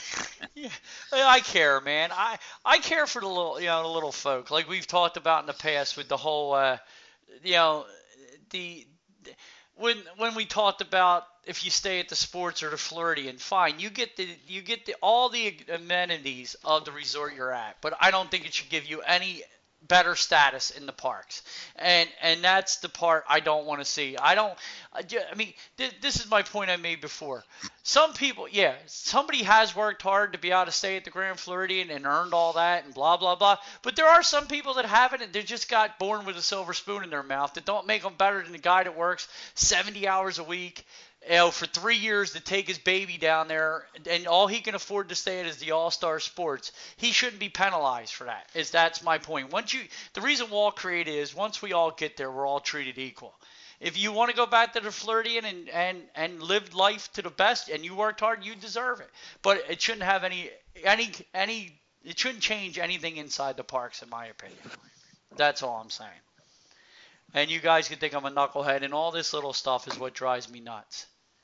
Yeah, I care, man. I I care for the little, you know, the little folk. Like we've talked about in the past with the whole, uh, you know, the when when we talked about if you stay at the Sports or the Floridian, fine, you get the you get the all the amenities of the resort you're at, but I don't think it should give you any better status in the parks, and and that's the part I don't want to see. I don't. I mean, th- this is my point I made before. Some people, yeah, somebody has worked hard to be able to stay at the Grand Floridian and earned all that and blah blah blah. But there are some people that haven't, and they just got born with a silver spoon in their mouth. That don't make them better than the guy that works seventy hours a week, you know, for three years to take his baby down there, and all he can afford to stay at is the All-Star Sports. He shouldn't be penalized for that. Is that's my point. Once you, the reason Wall created is once we all get there, we're all treated equal. If you want to go back to the Floridian and, and, and live life to the best, and you worked hard, you deserve it. But it shouldn't have any any any. It shouldn't change anything inside the parks, in my opinion. That's all I'm saying. And you guys can think I'm a knucklehead, and all this little stuff is what drives me nuts.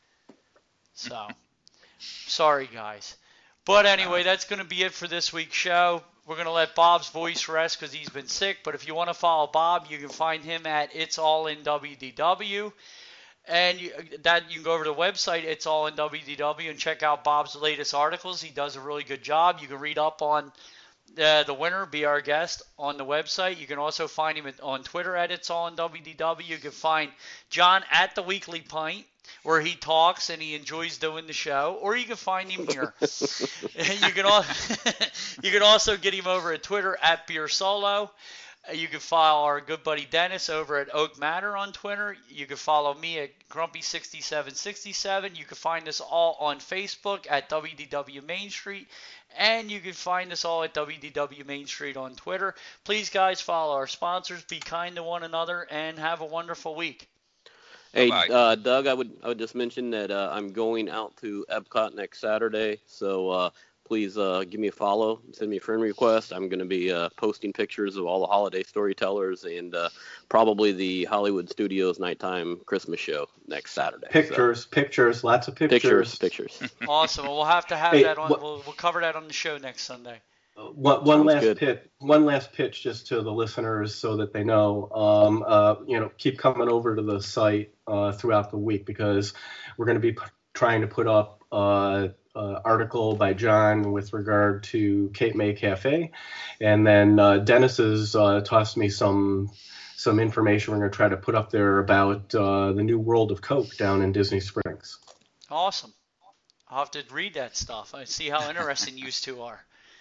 So, sorry, guys. But anyway, that's going to be it for this week's show. We're going to let Bob's voice rest because he's been sick. But if you want to follow Bob, you can find him at It's All In W D W. And you, that you can go over to the website, It's All In W D W, and check out Bob's latest articles. He does a really good job. You can read up on Uh, the winner, be our guest on the website. You can also find him at, on Twitter at It's All In W D W. You can find John at the Weekly Pint, where he talks and he enjoys doing the show, or you can find him here. you can also you can also get him over at Twitter at Beer Solo. You can follow our good buddy Dennis over at Oak Matter on Twitter. You can follow me at Grumpy sixty-seven sixty-seven. You can find us all on Facebook at W D W Main Street. And you can find us all at W D W Main Street on Twitter. Please, guys, follow our sponsors. Be kind to one another and have a wonderful week. Hey, uh, Doug, I would I would just mention that uh, I'm going out to Epcot next Saturday, so uh, please uh, give me a follow, send me a friend request. I'm going to be uh, posting pictures of all the holiday storytellers and uh, probably the Hollywood Studios nighttime Christmas show next Saturday. Pictures, so. pictures, lots of pictures. Pictures, pictures. Awesome. We'll have to have hey, that on. What, we'll, we'll cover that on the show next Sunday. Uh, one one last pitch, one last pitch, just to the listeners, so that they know. Um, uh, you know, keep coming over to the site uh, throughout the week because we're going to be p- trying to put up uh, uh, article by John with regard to Cape May Cafe, and then uh, Dennis has uh, tossed me some some information we're going to try to put up there about uh, the new World of Coke down in Disney Springs. Awesome. I'll have to read that stuff. I see how interesting you two are.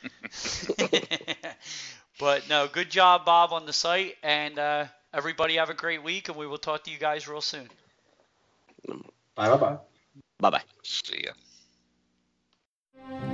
But no, good job, Bob, on the site, and uh, everybody have a great week, and we will talk to you guys real soon. Bye bye bye. Bye bye. See ya.